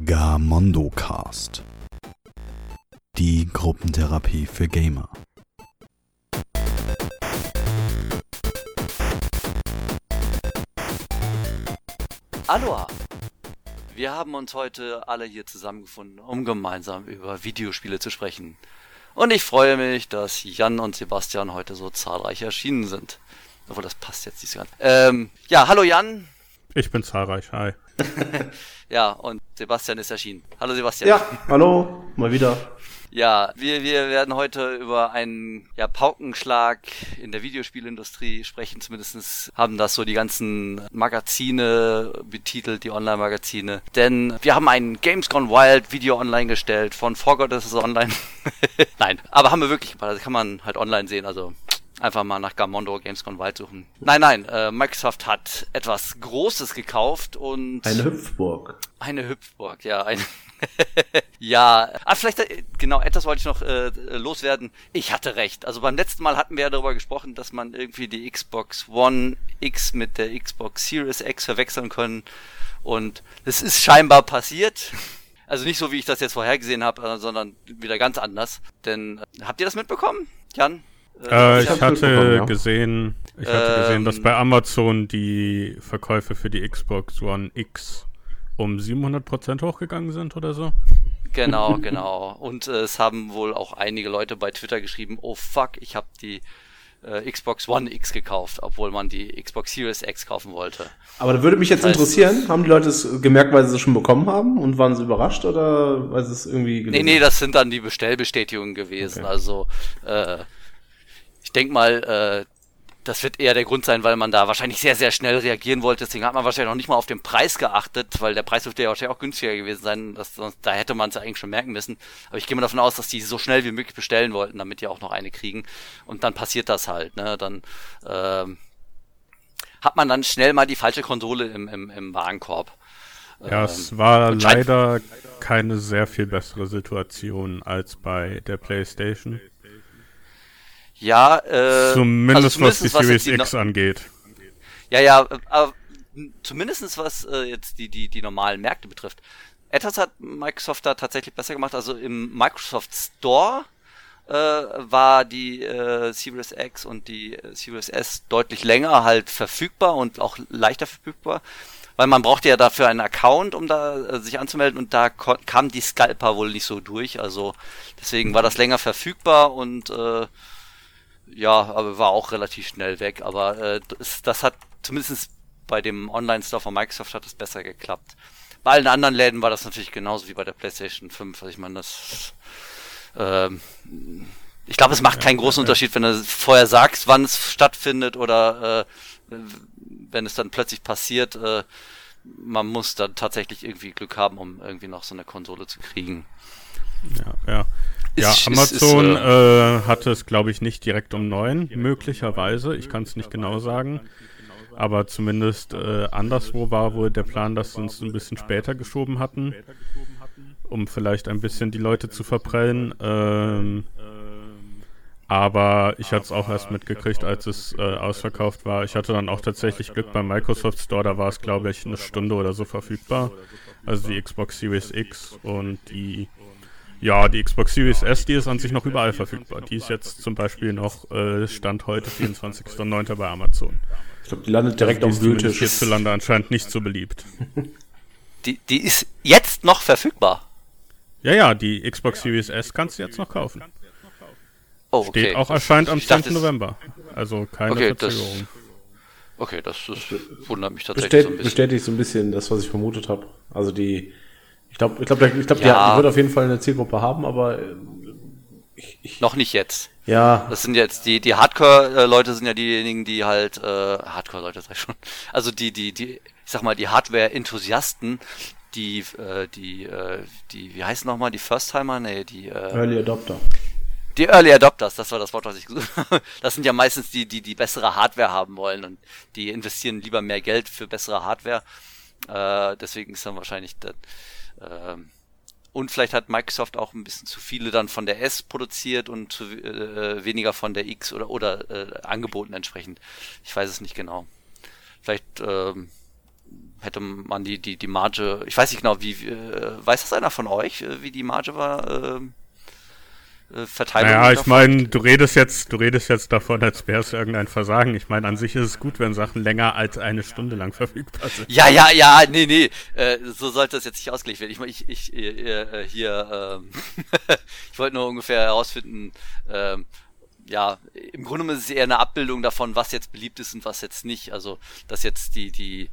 Gamondocast. Die Gruppentherapie für Gamer. Aloha! Wir haben uns heute alle hier zusammengefunden, um gemeinsam über Videospiele zu sprechen. Und ich freue mich, dass Jan und Sebastian heute so zahlreich erschienen sind. Obwohl, das passt jetzt nicht so ganz. Hallo Jan. Ich bin zahlreich, hi. Ja, und Sebastian ist erschienen. Hallo Sebastian. Ja, hallo, mal wieder. Ja, wir werden heute über einen Paukenschlag in der Videospielindustrie sprechen. Zumindest haben das so die ganzen Magazine betitelt, die Online-Magazine. Denn wir haben ein Games Gone Wild Video online gestellt. Von Forgot ist es online. Nein, aber haben wir wirklich gemacht. Das kann man halt online sehen, also einfach mal nach Gamondo Games Gone Wild suchen. Nein, Microsoft hat etwas Großes gekauft und... Eine Hüpfburg, ja. Ja, vielleicht, genau, etwas wollte ich noch loswerden. Ich hatte recht. Also beim letzten Mal hatten wir ja darüber gesprochen, dass man irgendwie die Xbox One X mit der Xbox Series X verwechseln können. Und es ist scheinbar passiert. Also nicht so, wie ich das jetzt vorhergesehen habe, sondern wieder ganz anders. Denn, habt ihr das mitbekommen, Jan? Ich hatte gesehen, dass bei Amazon die Verkäufe für die Xbox One X um 700% hochgegangen sind oder so. Genau. Und es haben wohl auch einige Leute bei Twitter geschrieben, oh fuck, ich habe die Xbox One X gekauft, obwohl man die Xbox Series X kaufen wollte. Aber da würde mich jetzt interessieren, haben die Leute es gemerkt, weil sie es schon bekommen haben und waren sie überrascht oder weil sie es irgendwie gelesen haben? Nee, das sind dann die Bestellbestätigungen gewesen. Okay. Also ich denke mal, das wird eher der Grund sein, weil man da wahrscheinlich sehr, sehr schnell reagieren wollte. Deswegen hat man wahrscheinlich noch nicht mal auf den Preis geachtet, weil der Preis dürfte ja wahrscheinlich auch günstiger gewesen sein. Da hätte man es ja eigentlich schon merken müssen. Aber ich gehe mal davon aus, dass die so schnell wie möglich bestellen wollten, damit die auch noch eine kriegen. Und dann passiert das halt. Ne? Dann hat man dann schnell mal die falsche Konsole im Warenkorb. Ja, es war leider keine sehr viel bessere Situation als bei der PlayStation. Ja, zumindest was die Series X angeht. Ja, aber zumindest was jetzt die normalen Märkte betrifft. Etwas hat Microsoft da tatsächlich besser gemacht. Also im Microsoft Store war die Series X und die Series S deutlich länger halt verfügbar und auch leichter verfügbar. Weil man brauchte ja dafür einen Account, um da sich anzumelden, und da kam die Scalper wohl nicht so durch. Also deswegen war das länger verfügbar und aber war auch relativ schnell weg. Aber das hat zumindest bei dem Online-Store von Microsoft hat es besser geklappt. Bei allen anderen Läden war das natürlich genauso wie bei der PlayStation 5. Also ich meine, ich glaube, es macht keinen großen Unterschied, wenn du vorher sagst, wann es stattfindet oder wenn es dann plötzlich passiert. Man muss dann tatsächlich irgendwie Glück haben, um irgendwie noch so eine Konsole zu kriegen. Ja, Amazon hatte es, glaube ich, nicht direkt um 9, möglicherweise. Ich kann es nicht genau sagen. Aber zumindest anderswo war wohl der Plan, dass sie uns ein bisschen später geschoben hatten, um vielleicht ein bisschen die Leute zu verprellen. Aber ich hatte es auch erst mitgekriegt, als es ausverkauft war. Ich hatte dann auch tatsächlich Glück beim Microsoft Store, da war es, glaube ich, eine Stunde oder so verfügbar. Also die Xbox Series X und die Xbox Series S, die ist an sich noch überall verfügbar. Die ist jetzt zum Beispiel noch, Stand heute, 24.09. bei Amazon. Ich glaube, die landet direkt auf dem Wühltisch. Hierzulande anscheinend nicht so beliebt. Die ist jetzt noch verfügbar? Ja, die Xbox Series S kannst du jetzt noch kaufen. Oh, okay. Steht auch, erscheint am 10. November. Also keine Verzögerung. Das wundert mich tatsächlich so ein bisschen. Bestätigt so ein bisschen das, was ich vermutet habe. Also die wird auf jeden Fall eine Zielgruppe haben, aber noch nicht jetzt. Ja. Das sind jetzt die Hardcore-Leute sind ja diejenigen, die halt Hardcore-Leute sag ich schon. Also ich sag mal, die Hardware-Enthusiasten, die wie heißen nochmal, die First-Timer? Nee, die Early Adopter. Die Early Adopters, das war das Wort, was ich gesucht habe. Das sind ja meistens die bessere Hardware haben wollen und die investieren lieber mehr Geld für bessere Hardware. Deswegen ist dann wahrscheinlich und vielleicht hat Microsoft auch ein bisschen zu viele dann von der S produziert und zu weniger von der X oder angeboten entsprechend. Ich weiß es nicht genau. Vielleicht hätte man die Marge, ich weiß nicht genau, weiß das einer von euch, wie die Marge war? Verteilung? Naja, ich meine, du redest jetzt davon, als wäre es irgendein Versagen. Ich meine, an sich ist es gut, wenn Sachen länger als eine Stunde lang verfügbar sind. Ja, nee, so sollte das jetzt nicht ausgelegt werden. Ich wollte nur ungefähr herausfinden, ja, im Grunde genommen ist es eher eine Abbildung davon, was jetzt beliebt ist und was jetzt nicht. Also, dass jetzt die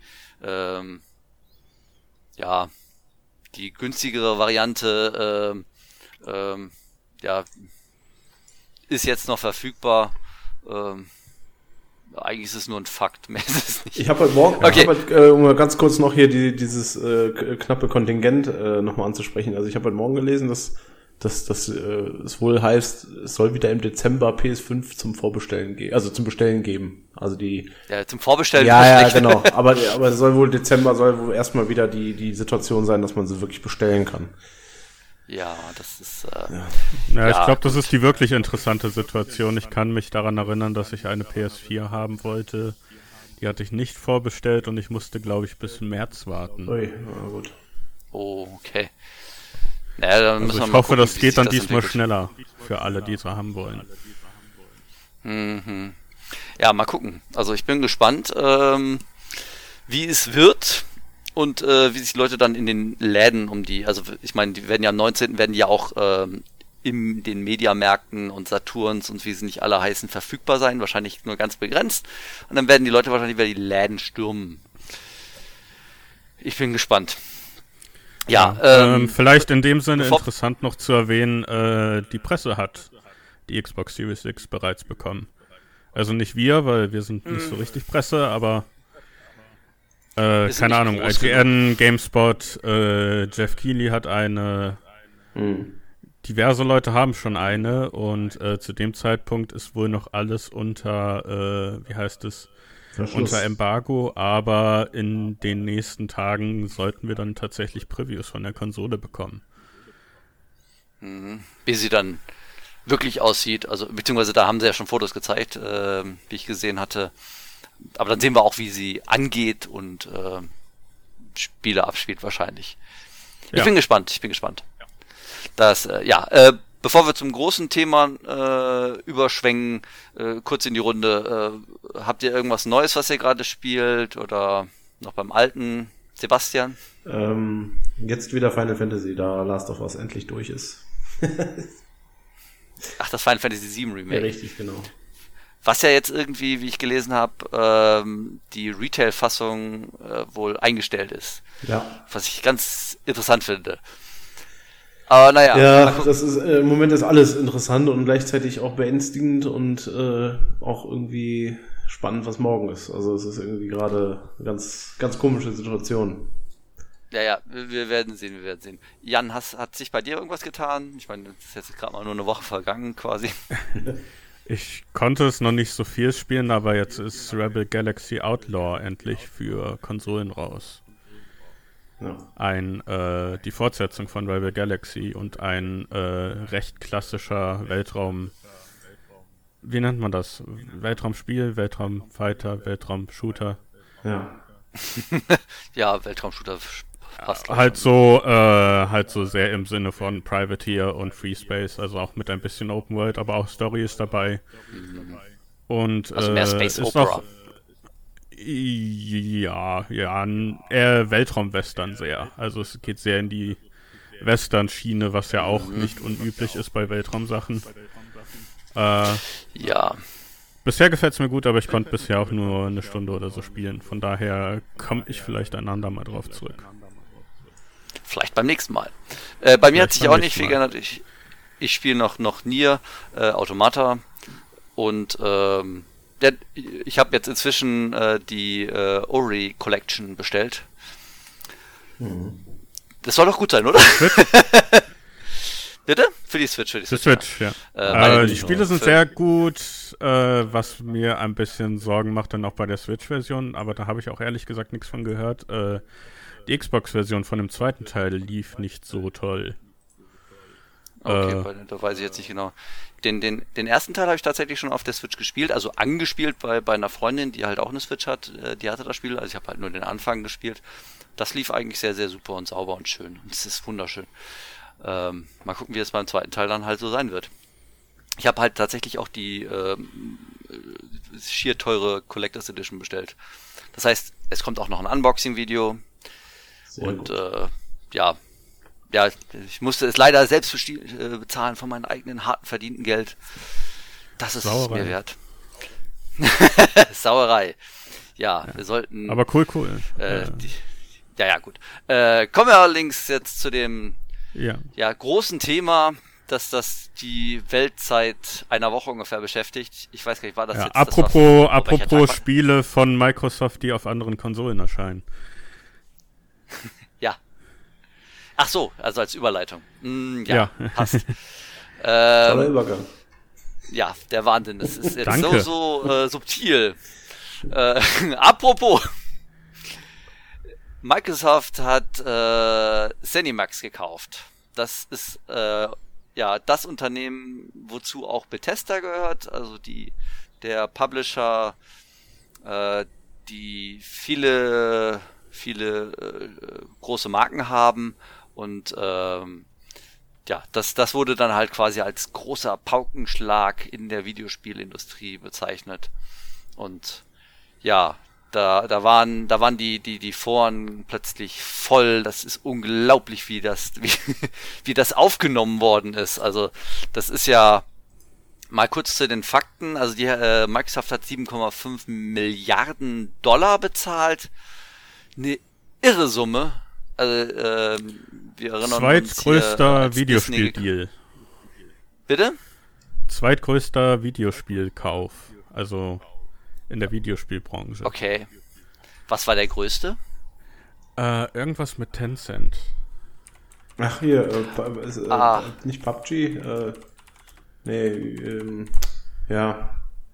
günstigere Variante, ja, ist jetzt noch verfügbar. Eigentlich ist es nur ein Fakt, mehr ist es nicht. Ich habe heute Morgen, um mal ganz kurz noch hier dieses knappe Kontingent nochmal anzusprechen. Also ich habe heute Morgen gelesen, dass es wohl heißt, es soll wieder im Dezember PS5 zum Vorbestellen geben, also zum Bestellen geben. Also zum Vorbestellen. Ja, genau. Aber es soll wohl erstmal wieder die Situation sein, dass man sie wirklich bestellen kann. Ja, das ist... Ja, ich glaube, das ist die wirklich interessante Situation. Ich kann mich daran erinnern, dass ich eine PS4 haben wollte. Die hatte ich nicht vorbestellt und ich musste, glaube ich, bis März warten. Ui, na gut. Oh, okay. Naja, dann also müssen wir ich mal hoffe, gucken, das geht dann diesmal entwickelt. schneller für alle, die es haben wollen. Mhm. Ja, mal gucken. Also ich bin gespannt, wie es wird. Und wie sich die Leute dann in den Läden also ich meine, die werden ja am 19. werden die ja auch in den Mediamärkten und Saturns und wie sie nicht alle heißen, verfügbar sein, wahrscheinlich nur ganz begrenzt. Und dann werden die Leute wahrscheinlich wieder die Läden stürmen. Ich bin gespannt. Ja, vielleicht in dem Sinne interessant noch zu erwähnen, die Presse hat die Xbox Series X bereits bekommen. Also nicht wir, weil wir sind nicht so richtig Presse, aber keine Ahnung, IGN, GameSpot, Jeff Keighley hat eine, diverse Leute haben schon eine und zu dem Zeitpunkt ist wohl noch alles unter, unter Embargo, aber in den nächsten Tagen sollten wir dann tatsächlich Previews von der Konsole bekommen. Wie sie dann wirklich aussieht, also beziehungsweise da haben sie ja schon Fotos gezeigt, wie ich gesehen hatte. Aber dann sehen wir auch, wie sie angeht und Spiele abspielt wahrscheinlich. Ich bin gespannt. Das, bevor wir zum großen Thema überschwenken, kurz in die Runde. Habt ihr irgendwas Neues, was ihr gerade spielt oder noch beim alten Sebastian? Jetzt wieder Final Fantasy, da Last of Us endlich durch ist. Ach, das Final Fantasy VII Remake. Ja, richtig, genau. Was ja jetzt irgendwie, wie ich gelesen habe, die Retail-Fassung wohl eingestellt ist. Ja. Was ich ganz interessant finde. Aber naja. Ja, das ist im Moment ist alles interessant und gleichzeitig auch beängstigend und auch irgendwie spannend, was morgen ist. Also es ist irgendwie gerade eine ganz, ganz komische Situation. Ja, wir werden sehen. Jan, hat sich bei dir irgendwas getan? Ich meine, das ist jetzt gerade mal nur eine Woche vergangen quasi. Ich konnte es noch nicht so viel spielen, aber jetzt ist Rebel Galaxy Outlaw endlich für Konsolen raus. Ja. Die Fortsetzung von Rebel Galaxy und ein recht klassischer Weltraum... Wie nennt man das? Weltraumspiel, Weltraumfighter, Weltraumshooter. Ja. Ja, Weltraumshooter passt. Halt so sehr im Sinne von Privateer und Free Space, also auch mit ein bisschen Open World, aber auch Story ist dabei. Und also mehr Space ist Opera. Noch, ja, eher Weltraum-Western sehr. Also es geht sehr in die Western-Schiene, was ja auch nicht unüblich ist bei Weltraumsachen. Ja. Bisher gefällt es mir gut, aber ich konnte bisher auch nur eine Stunde oder so spielen. Von daher komme ich vielleicht ein andermal drauf zurück. Vielleicht beim nächsten Mal. Bei mir hat sich auch nicht viel geändert. Ich spiele noch Nier Automata und ich habe jetzt inzwischen die Ori Collection bestellt. Das soll doch gut sein, oder? Bitte? Für die Switch. Ja. Die Spiele sind sehr gut, was mir ein bisschen Sorgen macht, dann auch bei der Switch-Version, aber da habe ich auch ehrlich gesagt nichts von gehört. Die Xbox-Version von dem zweiten Teil lief nicht so toll. Okay, da weiß ich jetzt nicht genau. Den ersten Teil habe ich tatsächlich schon auf der Switch gespielt, also angespielt bei einer Freundin, die halt auch eine Switch hat, die hatte das Spiel, also ich habe halt nur den Anfang gespielt. Das lief eigentlich sehr, sehr super und sauber und schön und es ist wunderschön. Mal gucken, wie es beim zweiten Teil dann halt so sein wird. Ich habe halt tatsächlich auch die schier teure Collectors Edition bestellt. Das heißt, es kommt auch noch ein Unboxing-Video und ja, ich musste es leider selbst bezahlen von meinem eigenen harten verdienten Geld. Das ist Sauerei. es mir wert. Sauerei. Ja, wir sollten... Aber cool. gut. Kommen wir allerdings jetzt zu dem großen Thema, dass das die Welt seit einer Woche ungefähr beschäftigt. Ich weiß gar nicht, war das jetzt... Apropos Spiele von Microsoft, die auf anderen Konsolen erscheinen. Ja. Ach so, also als Überleitung. Passt. Toller Übergang. Ja, der Wahnsinn. Das ist jetzt Danke. so subtil. Apropos. Microsoft hat ZeniMax gekauft. Das ist das Unternehmen, wozu auch Bethesda gehört, also der Publisher, die viele große Marken haben und das wurde dann halt quasi als großer Paukenschlag in der Videospielindustrie bezeichnet. Und ja, da waren die Foren plötzlich voll. Das ist unglaublich, wie das aufgenommen worden ist. Also das ist ja mal kurz zu den Fakten. Also Microsoft hat 7,5 Milliarden Dollar bezahlt. Eine irre Summe. Also wir erinnern Zweitgrößter uns Videospieldeal. Bitte? Zweitgrößter Videospielkauf. Also in der Videospielbranche. Okay. Was war der größte? Irgendwas mit Tencent. Ach hier, nicht PUBG, ja.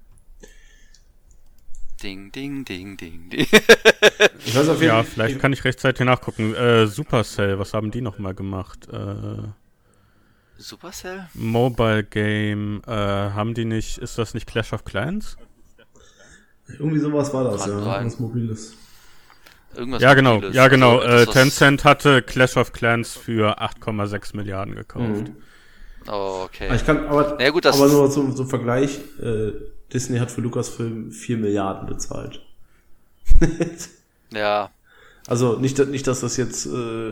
Ding, ding, ding, ding, ding. Ich weiß auf jeden Fall. Vielleicht kann ich rechtzeitig nachgucken. Supercell, was haben die nochmal gemacht? Supercell? Mobile Game, haben die nicht, ist das nicht Clash of Clans? Irgendwie sowas war das, Kann ja. sein. Was Mobiles. Irgendwas Ja, genau. Mobiles. Ja, genau. Also etwas, Tencent hatte Clash of Clans für 8,6 Milliarden gekauft. Oh, okay. Aber Ja, gut, das aber nur zum Vergleich, Disney hat für Lucasfilm 4 Milliarden bezahlt. Ja. Also nicht, dass das jetzt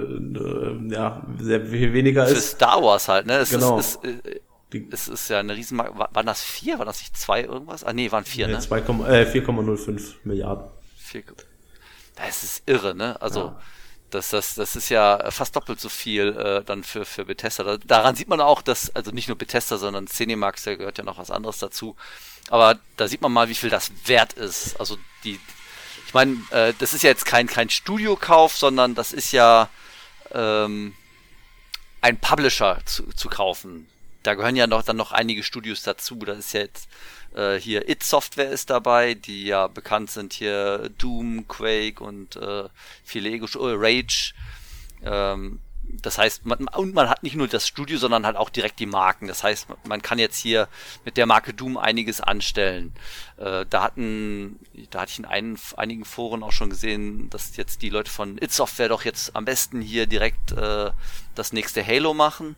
sehr viel weniger Für ist. Star Wars halt, ne? Genau. Es ist ja eine Riesenmarke. Waren das 4? Waren das nicht 2 irgendwas? Ah, nee, waren 4, ne? 4,05 Milliarden. 4. Das ist irre, ne? Also, das ist ja fast doppelt so viel dann für Bethesda. Daran sieht man auch, dass, also nicht nur Bethesda, sondern ZeniMax, da gehört ja noch was anderes dazu. Aber da sieht man mal, wie viel das wert ist. Also ich meine, das ist ja jetzt kein Studiokauf, sondern das ist ja ein Publisher zu kaufen. Da gehören ja dann noch einige Studios dazu. Das ist ja jetzt hier id Software ist dabei, die ja bekannt sind hier Doom, Quake und viele Rage. Das heißt, man hat nicht nur das Studio, sondern halt auch direkt die Marken. Das heißt, man kann jetzt hier mit der Marke Doom einiges anstellen. Da hatte ich in einigen Foren auch schon gesehen, dass jetzt die Leute von id Software doch jetzt am besten hier direkt das nächste Halo machen.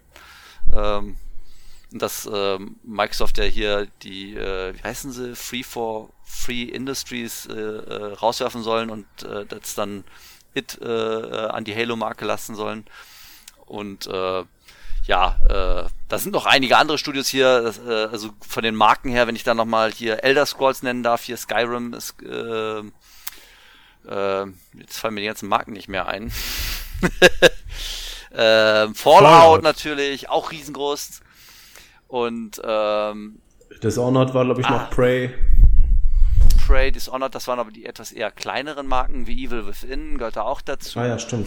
Dass Microsoft ja hier die, wie heißen sie, Free Industries rauswerfen sollen und das dann an die Halo-Marke lassen sollen. Und da sind noch einige andere Studios hier, also von den Marken her, wenn ich dann nochmal hier Elder Scrolls nennen darf, hier Skyrim ist, jetzt fallen mir die ganzen Marken nicht mehr ein. Fallout natürlich, auch riesengroß. Und Dishonored war, glaube ich, noch Prey. Dishonored, das waren aber die etwas eher kleineren Marken, wie Evil Within, gehört da auch dazu. Ah ja, stimmt.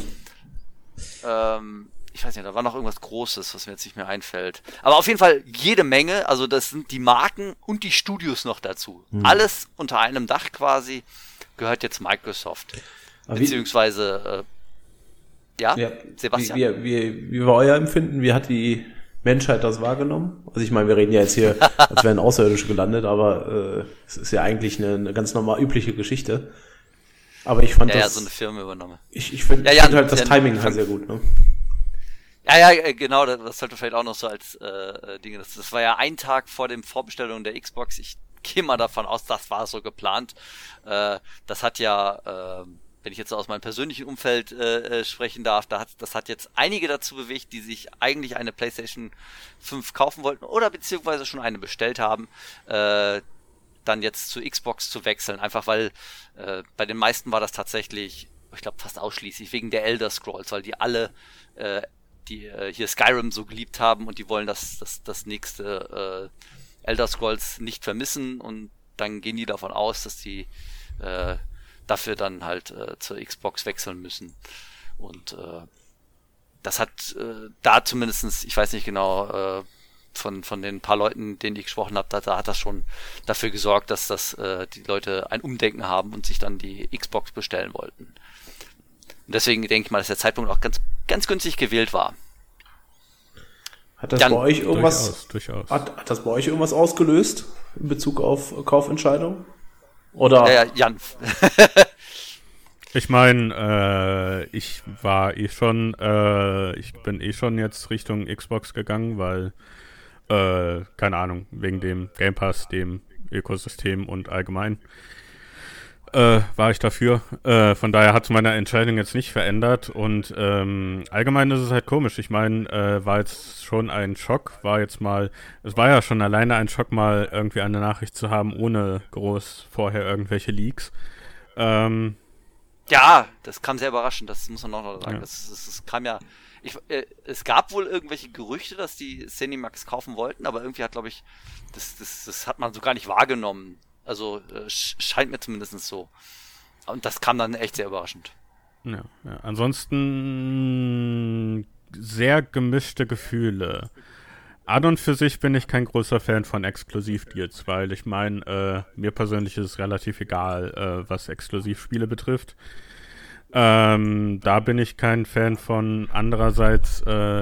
Ich weiß nicht, da war noch irgendwas Großes, was mir jetzt nicht mehr einfällt. Aber auf jeden Fall jede Menge, also das sind die Marken und die Studios noch dazu. Alles unter einem Dach quasi gehört jetzt Microsoft. Aber Beziehungsweise, Sebastian. Wie war euer Empfinden? Wie hat die Menschheit das wahrgenommen? Also ich meine, wir reden ja jetzt hier, als wären Außerirdische gelandet, aber es ist ja eigentlich eine ganz normal übliche Geschichte. Aber ich fand Ja, so eine Firma übernommen. Ich finde Ja, halt das Timing halt sehr gut, ne? Ja, genau, das sollte vielleicht auch noch so als Dinge. Das war ja ein Tag vor dem Vorbestellung der Xbox. Ich gehe mal davon aus, das war so geplant. Das hat ja, wenn ich jetzt so aus meinem persönlichen Umfeld sprechen darf, das hat jetzt einige dazu bewegt, die sich eigentlich eine PlayStation 5 kaufen wollten oder beziehungsweise schon eine bestellt haben, dann jetzt zu Xbox zu wechseln. Einfach weil bei den meisten war das tatsächlich, ich glaube fast ausschließlich wegen der Elder Scrolls, weil die alle die hier Skyrim so geliebt haben und die wollen das nächste Elder Scrolls nicht vermissen und dann gehen die davon aus, dass die dafür dann halt zur Xbox wechseln müssen. Und das hat da zumindestens, ich weiß nicht genau, von den paar Leuten, denen ich gesprochen habe, da hat das schon dafür gesorgt, dass die Leute ein Umdenken haben und sich dann die Xbox bestellen wollten. Und deswegen denke ich mal, dass der Zeitpunkt auch ganz günstig gewählt war. Hat das bei euch irgendwas Durchaus. Hat das bei euch irgendwas ausgelöst in Bezug auf Kaufentscheidung? Oder? Ja, Jan. Ich meine, ich bin schon jetzt Richtung Xbox gegangen, weil, keine Ahnung, wegen dem Game Pass, dem Ökosystem und allgemein war ich dafür. Von daher hat es meine Entscheidung jetzt nicht verändert und allgemein ist es halt komisch. Ich meine, war jetzt schon ein Schock, es war ja schon alleine ein Schock, mal irgendwie eine Nachricht zu haben, ohne groß vorher irgendwelche Leaks. Ja, das kam sehr überraschend, das muss man noch sagen. Ja. Das kam ja. Es gab wohl irgendwelche Gerüchte, dass die Cinemax kaufen wollten, aber irgendwie hat, glaube ich, das hat man so gar nicht wahrgenommen. Also scheint mir zumindest so. Und das kam dann echt sehr überraschend. Ja. Ansonsten sehr gemischte Gefühle. An und für sich bin ich kein großer Fan von Exklusivdeals, weil ich meine, mir persönlich ist es relativ egal, was Exklusivspiele betrifft. Da bin ich kein Fan von. Andererseits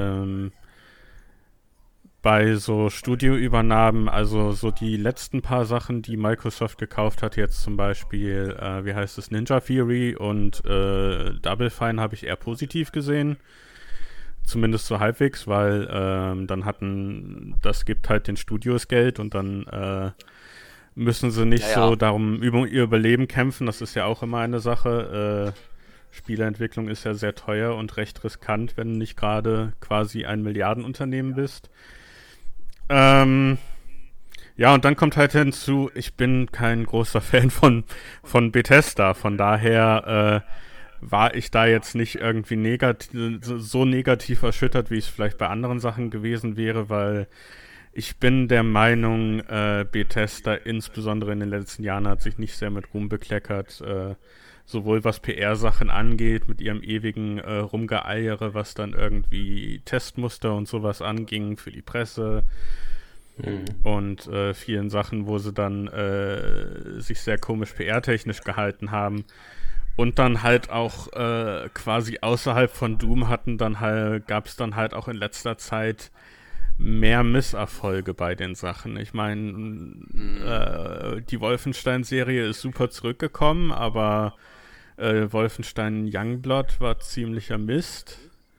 bei so Studioübernahmen, also so die letzten paar Sachen, die Microsoft gekauft hat, jetzt zum Beispiel, Ninja Theory und Double Fine habe ich eher positiv gesehen. Zumindest so halbwegs, weil das gibt halt den Studios Geld und dann müssen sie nicht so darum über ihr Überleben kämpfen. Das ist ja auch immer eine Sache. Spieleentwicklung ist ja sehr teuer und recht riskant, wenn du nicht gerade quasi ein Milliardenunternehmen bist. Ja, und dann kommt halt hinzu, ich bin kein großer Fan von Bethesda, von daher war ich da jetzt nicht irgendwie so negativ erschüttert, wie es vielleicht bei anderen Sachen gewesen wäre, weil ich bin der Meinung, Bethesda insbesondere in den letzten Jahren hat sich nicht sehr mit Ruhm bekleckert, sowohl was PR-Sachen angeht, mit ihrem ewigen Rumgeeiere, was dann irgendwie Testmuster und sowas anging für die Presse und vielen Sachen, wo sie dann sich sehr komisch PR-technisch gehalten haben. Und dann halt auch quasi außerhalb von Doom gab es dann halt auch in letzter Zeit mehr Misserfolge bei den Sachen. Ich meine, die Wolfenstein-Serie ist super zurückgekommen, aber Wolfenstein Youngblood war ziemlicher Mist.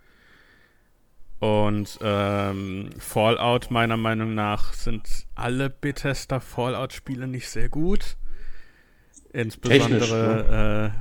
Und Fallout, meiner Meinung nach, sind alle Bethesda Fallout-Spiele nicht sehr gut. Insbesondere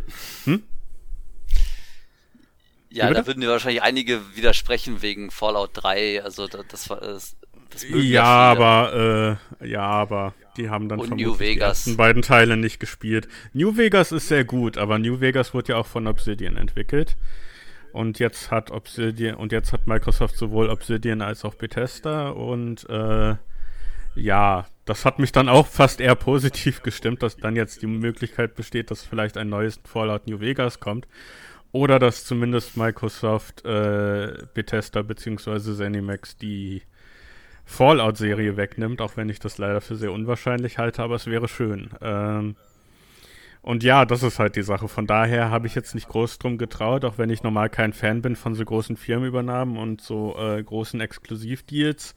Ja, da würden dir wahrscheinlich einige widersprechen wegen Fallout 3. Also das mögen ja, viele. aber die haben dann Und vermutlich New die Vegas. ersten beiden Teile nicht gespielt. New Vegas ist sehr gut, aber New Vegas wurde ja auch von Obsidian entwickelt. Und jetzt hat Microsoft sowohl Obsidian als auch Bethesda und ja, das hat mich dann auch fast eher positiv gestimmt, dass dann jetzt die Möglichkeit besteht, dass vielleicht ein neues Fallout New Vegas kommt. Oder dass zumindest Microsoft, Bethesda bzw. ZeniMax die Fallout-Serie wegnimmt, auch wenn ich das leider für sehr unwahrscheinlich halte, aber es wäre schön. Und ja, das ist halt die Sache. Von daher habe ich jetzt nicht groß drum getraut, auch wenn ich normal kein Fan bin von so großen Firmenübernahmen und so großen Exklusivdeals.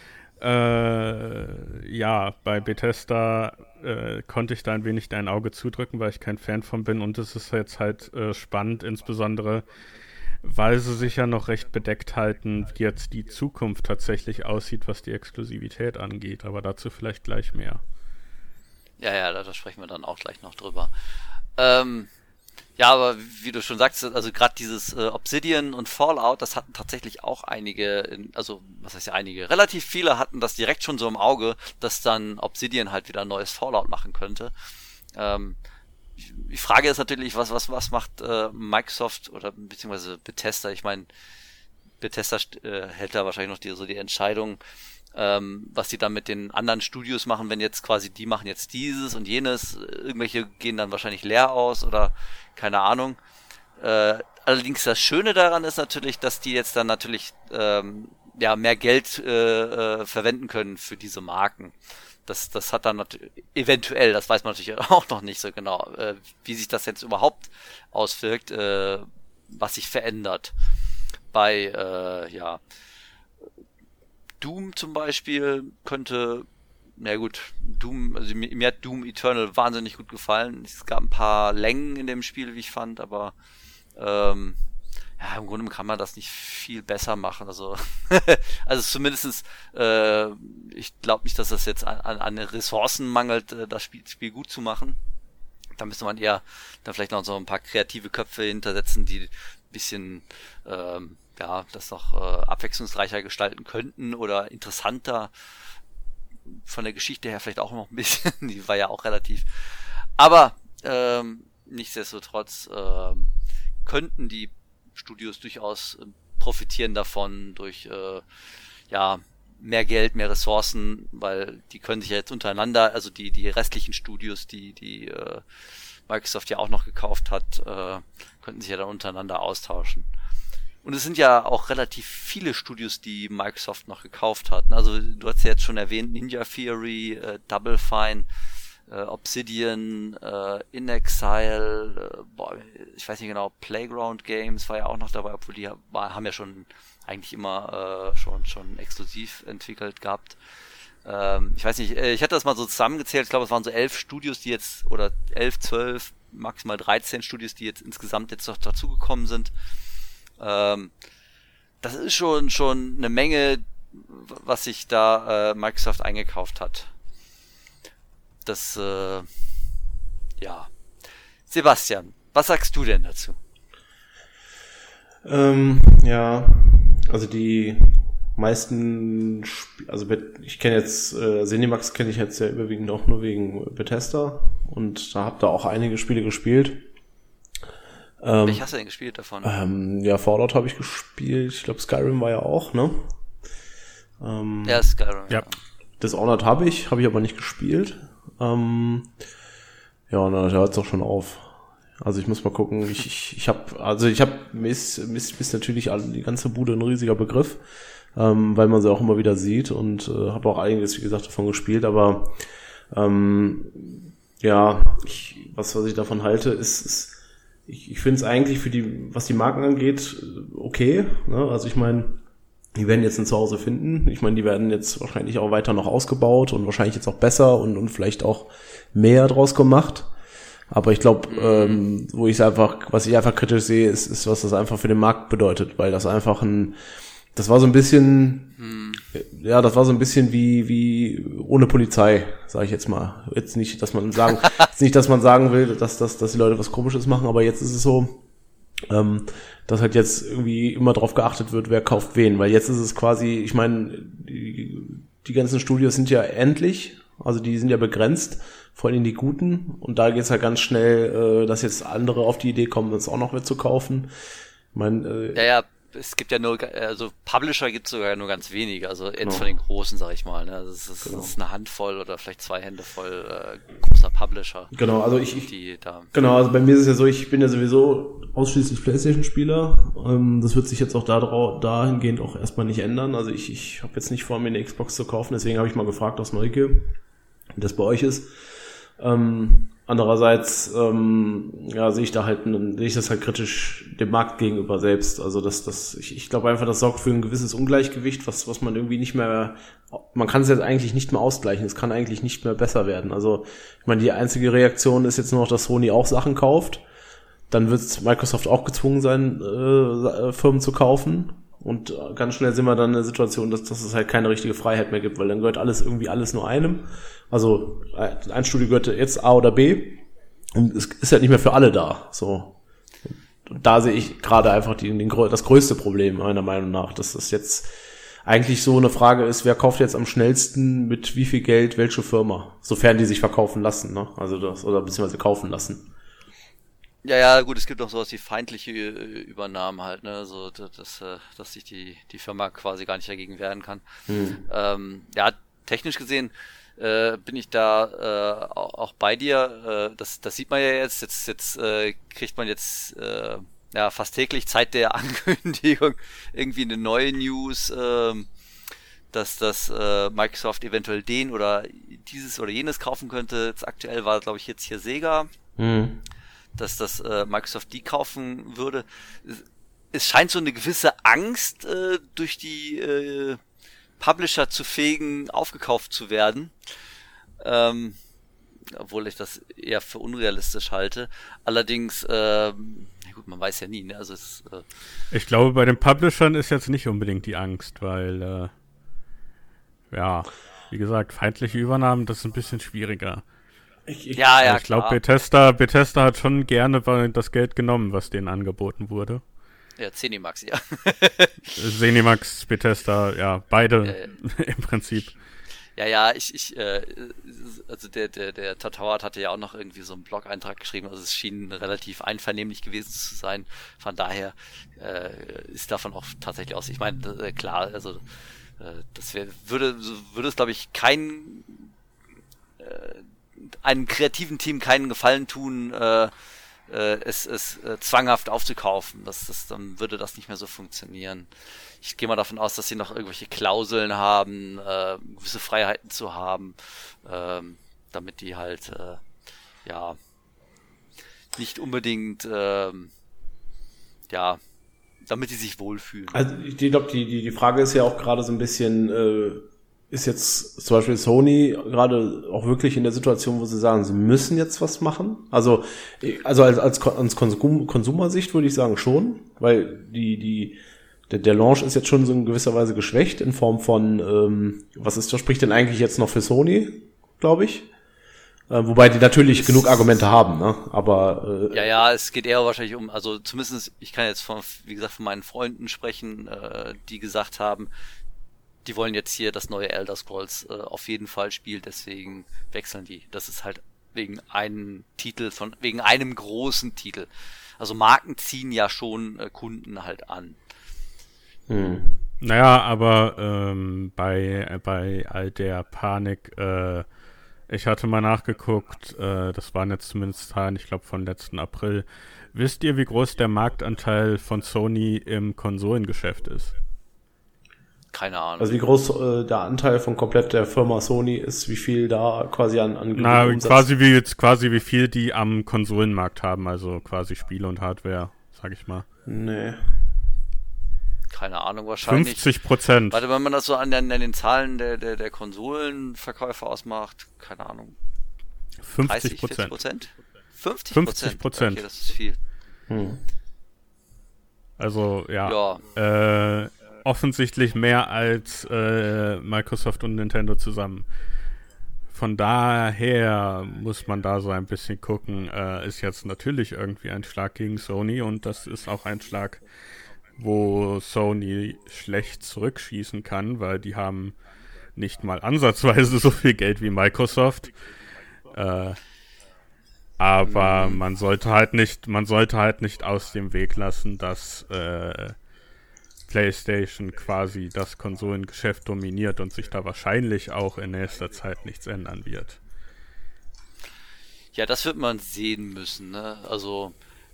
Ja, bei Bethesda konnte ich da ein wenig ein Auge zudrücken, weil ich kein Fan von bin. Und es ist jetzt halt spannend, insbesondere weil sie sich ja noch recht bedeckt halten, wie jetzt die Zukunft tatsächlich aussieht, was die Exklusivität angeht. Aber dazu vielleicht gleich mehr. Ja, da sprechen wir dann auch gleich noch drüber. Ja, aber wie du schon sagst, also gerade dieses Obsidian und Fallout, das hatten tatsächlich auch einige, was heißt ja einige, relativ viele hatten das direkt schon so im Auge, dass dann Obsidian halt wieder ein neues Fallout machen könnte. Die Frage ist natürlich, was macht Microsoft oder beziehungsweise Bethesda? Ich meine, Bethesda hält da wahrscheinlich noch die Entscheidung, was die dann mit den anderen Studios machen, wenn jetzt quasi die machen jetzt dieses und jenes, irgendwelche gehen dann wahrscheinlich leer aus oder keine Ahnung. Allerdings das Schöne daran ist natürlich, dass die jetzt dann natürlich mehr Geld verwenden können für diese Marken. Das hat dann eventuell, das weiß man natürlich auch noch nicht so genau, wie sich das jetzt überhaupt auswirkt, was sich verändert. Bei Doom zum Beispiel könnte, Doom, also mir hat Doom Eternal wahnsinnig gut gefallen. Es gab ein paar Längen in dem Spiel, wie ich fand, aber im Grunde kann man das nicht viel besser machen. Also zumindestens, ich glaube nicht, dass das jetzt an Ressourcen mangelt, das Spiel gut zu machen. Da müsste man eher dann vielleicht noch so ein paar kreative Köpfe hintersetzen, die ein bisschen das noch abwechslungsreicher gestalten könnten oder interessanter von der Geschichte her vielleicht auch noch ein bisschen, die war ja auch relativ, aber nichtsdestotrotz könnten die Studios durchaus profitieren davon durch mehr Geld, mehr Ressourcen, weil die können sich ja jetzt untereinander, also die restlichen Studios, die Microsoft ja auch noch gekauft hat, könnten sich ja dann untereinander austauschen. Und es sind ja auch relativ viele Studios, die Microsoft noch gekauft hat. Also du hast ja jetzt schon erwähnt, Ninja Theory, Double Fine, Obsidian, In Exile, ich weiß nicht genau, Playground Games war ja auch noch dabei, obwohl die haben ja schon eigentlich immer schon exklusiv entwickelt gehabt. Ich weiß nicht, ich hatte das mal so zusammengezählt, ich glaube es waren so 11 Studios, die jetzt, oder 11, 12, maximal 13 Studios, die jetzt insgesamt jetzt noch dazugekommen sind. Das ist schon eine Menge, was sich da Microsoft eingekauft hat. Das, Sebastian, was sagst du denn dazu? Also die meisten, ich kenne jetzt, Zenimax kenne ich jetzt ja überwiegend auch nur wegen Bethesda und da habt ihr auch einige Spiele gespielt. Welche hast du denn gespielt davon? Fallout habe ich gespielt. Ich glaube, Skyrim war ja auch, ne? Skyrim. Ja. Dishonored habe ich aber nicht gespielt. Da hört es auch schon auf. Also ich muss mal gucken. Mir ist natürlich die ganze Bude ein riesiger Begriff, weil man sie auch immer wieder sieht und habe auch einiges, wie gesagt, davon gespielt, aber was ich davon halte, ist ich finde es eigentlich was die Marken angeht, okay. Ne? Also ich meine, die werden jetzt ein Zuhause finden. Ich meine, die werden jetzt wahrscheinlich auch weiter noch ausgebaut und wahrscheinlich jetzt auch besser und vielleicht auch mehr draus gemacht. Aber ich glaube, was ich einfach kritisch sehe, ist, was das einfach für den Markt bedeutet, weil das einfach das war so ein bisschen wie ohne Polizei, sage ich jetzt mal. Jetzt nicht, dass man sagen will, dass die Leute was Komisches machen, aber jetzt ist es so, dass halt jetzt irgendwie immer drauf geachtet wird, wer kauft wen, weil jetzt ist es quasi, ich meine, die ganzen Studios sind ja endlich, also die sind ja begrenzt, vor allem die guten, und da geht's halt ganz schnell, dass jetzt andere auf die Idee kommen, das auch noch mitzukaufen. Ich meine, es gibt ja nur, also Publisher gibt es sogar nur ganz wenige, also jetzt von den Großen, sag ich mal, ne? Also es ist eine Handvoll oder vielleicht 2 Hände voll großer Publisher. Genau, also also bei mir ist es ja so, ich bin ja sowieso ausschließlich PlayStation-Spieler. Das wird sich jetzt auch dahingehend auch erstmal nicht ändern. Also ich habe jetzt nicht vor, mir eine Xbox zu kaufen, deswegen habe ich mal gefragt aus Neugier, wie das bei euch ist. Andererseits sehe ich das halt kritisch dem Markt gegenüber selbst. Also ich glaube einfach, das sorgt für ein gewisses Ungleichgewicht, was man irgendwie nicht mehr, man kann es jetzt eigentlich nicht mehr ausgleichen. Es kann eigentlich nicht mehr besser werden. Also ich meine, die einzige Reaktion ist jetzt nur noch, dass Sony auch Sachen kauft. Dann wird Microsoft auch gezwungen sein, Firmen zu kaufen. Und ganz schnell sind wir dann in der Situation, dass es halt keine richtige Freiheit mehr gibt, weil dann gehört alles nur einem. Also ein Studio gehört jetzt A oder B und es ist halt nicht mehr für alle da. So. Und da sehe ich gerade einfach das größte Problem meiner Meinung nach, dass das jetzt eigentlich so eine Frage ist, wer kauft jetzt am schnellsten mit wie viel Geld welche Firma, sofern die sich verkaufen lassen, ne? Also oder beziehungsweise kaufen lassen. Ja, gut, es gibt auch sowas wie feindliche Übernahmen halt, ne, so, dass sich die Firma quasi gar nicht dagegen wehren kann. Technisch gesehen bin ich da auch bei dir. Das sieht man ja jetzt kriegt man jetzt fast täglich Zeit der Ankündigung irgendwie eine neue News, dass Microsoft eventuell den oder dieses oder jenes kaufen könnte. Jetzt aktuell war, glaube ich, jetzt hier Sega. Dass das Microsoft die kaufen würde. Es scheint so eine gewisse Angst durch die Publisher zu fegen, aufgekauft zu werden. Obwohl ich das eher für unrealistisch halte. Allerdings, gut, man weiß ja nie. Ne? Also ich glaube, bei den Publishern ist jetzt nicht unbedingt die Angst, weil wie gesagt, feindliche Übernahmen, das ist ein bisschen schwieriger. Ich glaube, Bethesda hat schon gerne das Geld genommen, was denen angeboten wurde. Ja, Zenimax, ja. Zenimax, Bethesda, ja, beide im Prinzip. Ja, also der Todd Howard hatte ja auch noch irgendwie so einen Blog-Eintrag geschrieben, also es schien relativ einvernehmlich gewesen zu sein. Von daher ist davon auch tatsächlich aus. Ich meine, klar, also das würde es, glaube ich, einem kreativen Team keinen Gefallen tun, es zwanghaft aufzukaufen. Dann würde das nicht mehr so funktionieren. Ich gehe mal davon aus, dass sie noch irgendwelche Klauseln haben, gewisse Freiheiten zu haben, damit die halt nicht unbedingt damit die sich wohlfühlen. Also ich glaube, die Frage ist ja auch gerade so ein bisschen, ist jetzt zum Beispiel Sony gerade auch wirklich in der Situation, wo sie sagen, sie müssen jetzt was machen? Also als Konsumersicht würde ich sagen schon, weil der Launch ist jetzt schon so in gewisser Weise geschwächt in Form von, was spricht denn eigentlich jetzt noch für Sony, glaube ich? Wobei die natürlich genug Argumente haben, ne? Aber es geht eher wahrscheinlich also zumindest, ich kann jetzt wie gesagt, von meinen Freunden sprechen, die gesagt haben, die wollen jetzt hier das neue Elder Scrolls auf jeden Fall spielen, deswegen wechseln die. Das ist halt wegen einem großen Titel. Also Marken ziehen ja schon Kunden halt an. Naja, aber bei all der Panik, ich hatte mal nachgeguckt, das waren jetzt zumindest Zahlen, ich glaube von letzten April. Wisst ihr, wie groß der Marktanteil von Sony im Konsolengeschäft ist? Keine Ahnung. Also wie groß der Anteil von komplett der Firma Sony ist, wie viel da quasi an Umsatz? quasi wie viel die am Konsolenmarkt haben, also quasi Spiele und Hardware, sag ich mal. Nee. Keine Ahnung, wahrscheinlich. 50%. Warte, wenn man das so an den Zahlen der Konsolenverkäufer ausmacht, keine Ahnung. 50%. 40%? 50%? 50%. Okay, das ist viel. Also, ja. Offensichtlich mehr als Microsoft und Nintendo zusammen. Von daher muss man da so ein bisschen gucken, ist jetzt natürlich irgendwie ein Schlag gegen Sony und das ist auch ein Schlag, wo Sony schlecht zurückschießen kann, weil die haben nicht mal ansatzweise so viel Geld wie Microsoft. Aber man sollte halt nicht aus dem Weg lassen, dass PlayStation quasi das Konsolengeschäft dominiert und sich da wahrscheinlich auch in nächster Zeit nichts ändern wird. Ja, das wird man sehen müssen, ne? Also,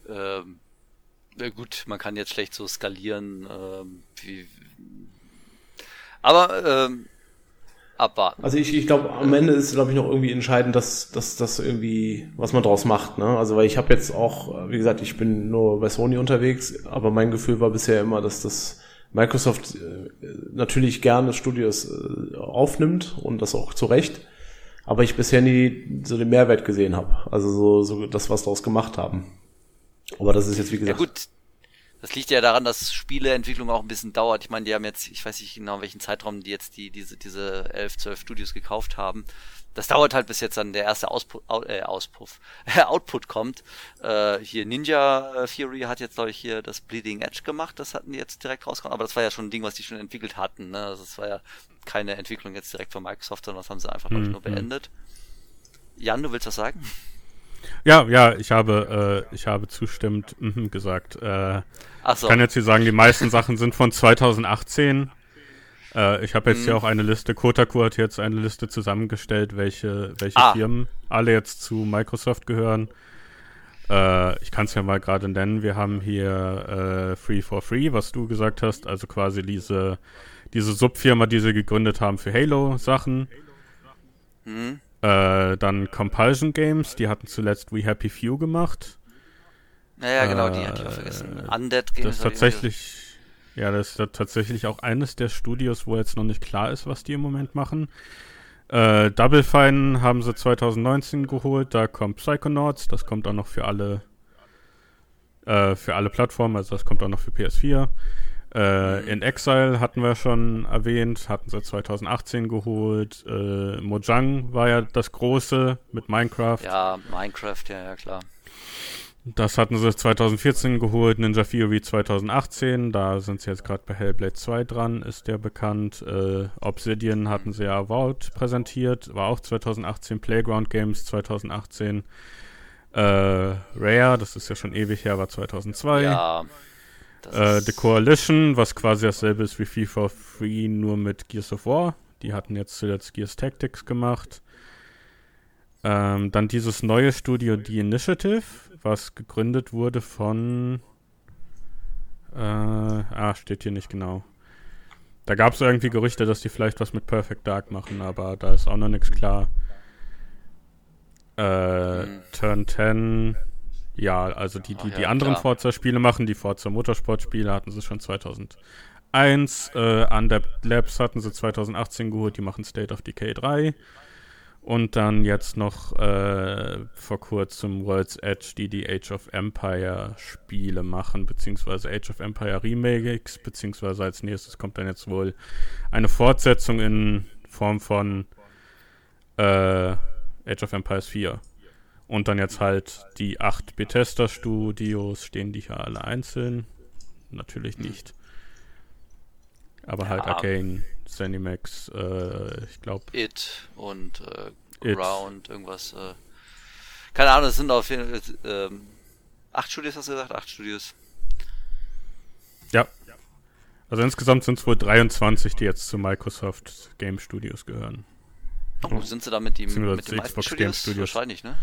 gut, man kann jetzt schlecht so skalieren, abwarten. Also ich glaube, am Ende ist, glaube ich, noch irgendwie entscheidend, dass das irgendwie, was man draus macht, ne? Also weil ich habe jetzt auch, wie gesagt, ich bin nur bei Sony unterwegs, aber mein Gefühl war bisher immer, dass das Microsoft natürlich gerne Studios aufnimmt und das auch zu Recht, aber ich bisher nie so den Mehrwert gesehen habe. Also so das, was daraus gemacht haben. Aber das ist jetzt, wie gesagt... Ja gut, das liegt ja daran, dass Spieleentwicklung auch ein bisschen dauert. Ich meine, die haben jetzt, ich weiß nicht genau, welchen Zeitraum die jetzt diese 11, 12 Studios gekauft haben. Das dauert halt, bis jetzt dann der erste Output kommt. Hier Ninja Theory hat jetzt, glaube ich, hier das Bleeding Edge gemacht. Das hatten die jetzt direkt rausgekommen. Aber das war ja schon ein Ding, was die schon entwickelt hatten. Ne? Also das war ja keine Entwicklung jetzt direkt von Microsoft, sondern das haben sie einfach, glaube ich, nur beendet. Jan, du willst was sagen? Ja, ich habe zustimmend gesagt. Ach so. Ich kann jetzt hier sagen, die meisten Sachen sind von 2018. Ich habe jetzt hier auch eine Liste, Kotaku hat jetzt eine Liste zusammengestellt, welche Firmen alle jetzt zu Microsoft gehören. Ich kann es ja mal gerade nennen. Wir haben hier Free for Free, was du gesagt hast, also quasi diese Subfirma, die sie gegründet haben für Halo-Sachen. Dann Compulsion Games, die hatten zuletzt We Happy Few gemacht. Naja, genau, die hatte ich auch vergessen. Undead Games. Das ist tatsächlich auch eines der Studios, wo jetzt noch nicht klar ist, was die im Moment machen. Double Fine haben sie 2019 geholt, da kommt Psychonauts, das kommt auch noch für alle Plattformen, also das kommt auch noch für PS4. In Exile hatten wir schon erwähnt, hatten sie 2018 geholt. Mojang war ja das Große mit Minecraft. Ja, Minecraft, ja, klar. Das hatten sie 2014 geholt, Ninja Theory 2018, da sind sie jetzt gerade bei Hellblade 2 dran, ist der bekannt. Obsidian hatten sie ja Avowed präsentiert, war auch 2018, Playground Games 2018. Rare, das ist ja schon ewig her, war 2002. Ja. The Coalition, was quasi dasselbe ist wie FIFA Free, nur mit Gears of War. Die hatten jetzt zuletzt Gears Tactics gemacht. Dann dieses neue Studio, The Initiative, was gegründet wurde von... steht hier nicht genau. Da gab es irgendwie Gerüchte, dass die vielleicht was mit Perfect Dark machen, aber da ist auch noch nichts klar. Turn 10... Ja, also die anderen Forza-Spiele machen, die Forza Motorsport-Spiele hatten sie schon 2001. Undead Labs hatten sie 2018 geholt, die machen State of Decay 3. Und dann jetzt noch vor kurzem World's Edge, die Age of Empire Spiele machen, beziehungsweise Age of Empire Remakes, beziehungsweise als nächstes kommt dann jetzt wohl eine Fortsetzung in Form von Age of Empires 4. Und dann jetzt halt die 8 Bethesda-Studios, stehen die hier alle einzeln? Natürlich nicht. Aber halt Arcane, Zenimax, ich glaube... It und Ground, irgendwas. Keine Ahnung, es sind auf jeden Fall 8 Studios, hast du gesagt? 8 Studios. Ja. Also insgesamt sind es wohl 23, die jetzt zu Microsoft Game Studios gehören. Oh, sind sie da mit den meisten Xbox Studios? Game Studios? Wahrscheinlich, ne?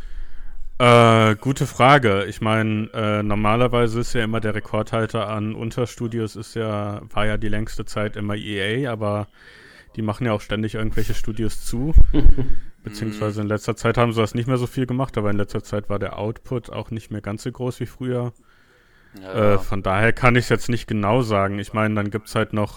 Gute Frage. Ich meine, normalerweise ist ja immer der Rekordhalter an Unterstudios war ja die längste Zeit immer EA, aber die machen ja auch ständig irgendwelche Studios zu. Beziehungsweise in letzter Zeit haben sie das nicht mehr so viel gemacht, aber in letzter Zeit war der Output auch nicht mehr ganz so groß wie früher. Ja. Von daher kann ich es jetzt nicht genau sagen. Ich meine, dann gibt's halt noch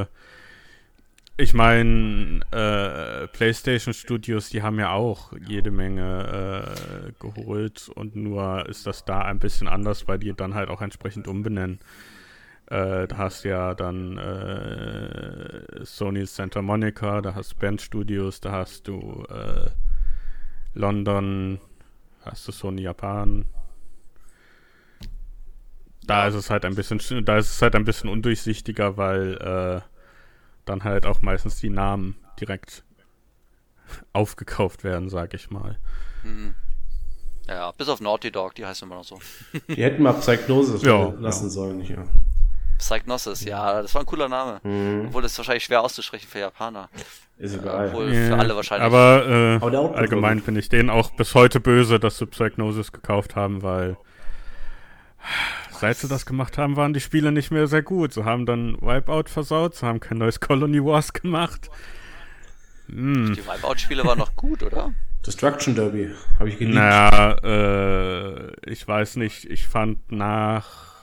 PlayStation Studios, die haben ja auch jede Menge geholt und nur ist das da ein bisschen anders, weil die dann halt auch entsprechend umbenennen. Da hast du ja dann Sony Santa Monica, da hast du Band Studios, da hast du London, hast du Sony Japan. Da ist es halt ein bisschen undurchsichtiger, weil dann halt auch meistens die Namen direkt aufgekauft werden, sag ich mal. Ja, bis auf Naughty Dog, die heißen immer noch so. Die hätten mal Psygnosis lassen sollen, nicht? Ja. Psygnosis, ja, das war ein cooler Name. Obwohl das wahrscheinlich schwer auszusprechen für Japaner. Ist egal. Obwohl für alle wahrscheinlich. Aber allgemein bin ich denen auch bis heute böse, dass sie Psygnosis gekauft haben, weil seit sie das gemacht haben, waren die Spiele nicht mehr sehr gut. Sie haben dann Wipeout versaut, sie haben kein neues Colony Wars gemacht. Die Wipeout-Spiele waren noch gut, oder? Destruction Derby habe ich geliebt. Naja, ich weiß nicht, ich fand nach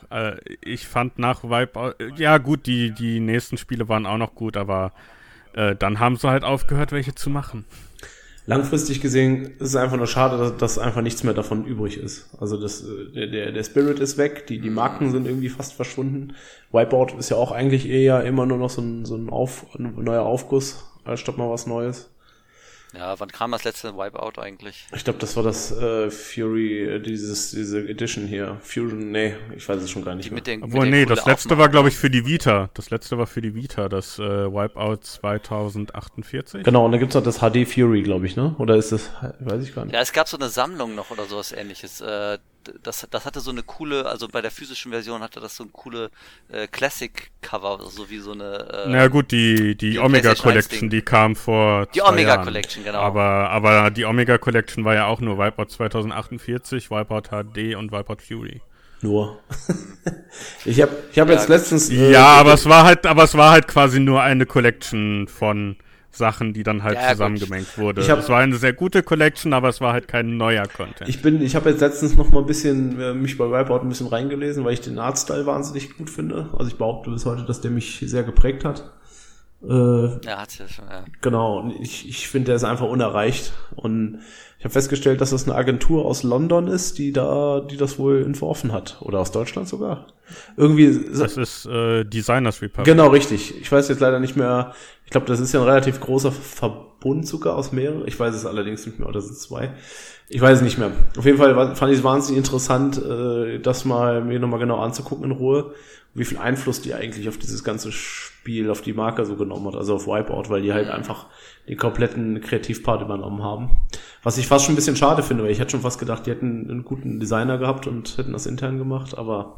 Wipeout, ja gut, die nächsten Spiele waren auch noch gut, aber dann haben sie halt aufgehört, welche zu machen. Langfristig gesehen ist es einfach nur schade, dass einfach nichts mehr davon übrig ist. Also der Spirit ist weg, die Marken sind irgendwie fast verschwunden. Wipeout ist ja auch eigentlich eher immer nur noch so ein neuer Aufguss, statt mal was Neues. Ja, wann kam das letzte Wipeout eigentlich? Ich glaube, das war das Fury, diese Edition hier. Fusion, nee, ich weiß es schon gar nicht mehr. Obwohl, nee, das letzte war, glaube ich, für die Vita. Das das Wipeout 2048. Genau, und dann gibt's noch das HD Fury, glaube ich, ne? Oder ist das, weiß ich gar nicht. Ja, es gab so eine Sammlung noch oder sowas ähnliches. Das hatte so eine coole, also bei der physischen Version hatte das so ein coole Classic-Cover, so wie so eine... Na gut, die Omega Collection, die kam vor 2 Jahren. Die Omega Collection, genau. Aber die Omega Collection war ja auch nur Wipeout 2048, Wipeout HD und Wipeout Fury. Nur. ich hab jetzt letztens... aber es war halt quasi nur eine Collection von Sachen, die dann halt zusammengemengt wurde. Es war eine sehr gute Collection, aber es war halt kein neuer Content. Ich habe jetzt letztens noch mal ein bisschen mich bei Wipeout ein bisschen reingelesen, weil ich den Artstyle wahnsinnig gut finde. Also ich behaupte bis heute, dass der mich sehr geprägt hat. Ja, hat's ja schon, ja. Genau, und ich finde, der ist einfach unerreicht. Und ich habe festgestellt, dass das eine Agentur aus London ist, die das wohl entworfen hat. Oder aus Deutschland sogar. Irgendwie. Das ist Designers Republic. Genau, richtig. Ich weiß jetzt leider nicht mehr. Ich glaube, das ist ja ein relativ großer Verbund sogar aus mehreren. Ich weiß es allerdings nicht mehr, oder sind es 2? Ich weiß es nicht mehr. Auf jeden Fall fand ich es wahnsinnig interessant, das mir nochmal genau anzugucken in Ruhe, wie viel Einfluss die eigentlich auf dieses ganze Spiel, auf die Marke so genommen hat, also auf Wipeout, weil die halt einfach den kompletten Kreativpart übernommen haben. Was ich fast schon ein bisschen schade finde, weil ich hätte schon fast gedacht, die hätten einen guten Designer gehabt und hätten das intern gemacht, aber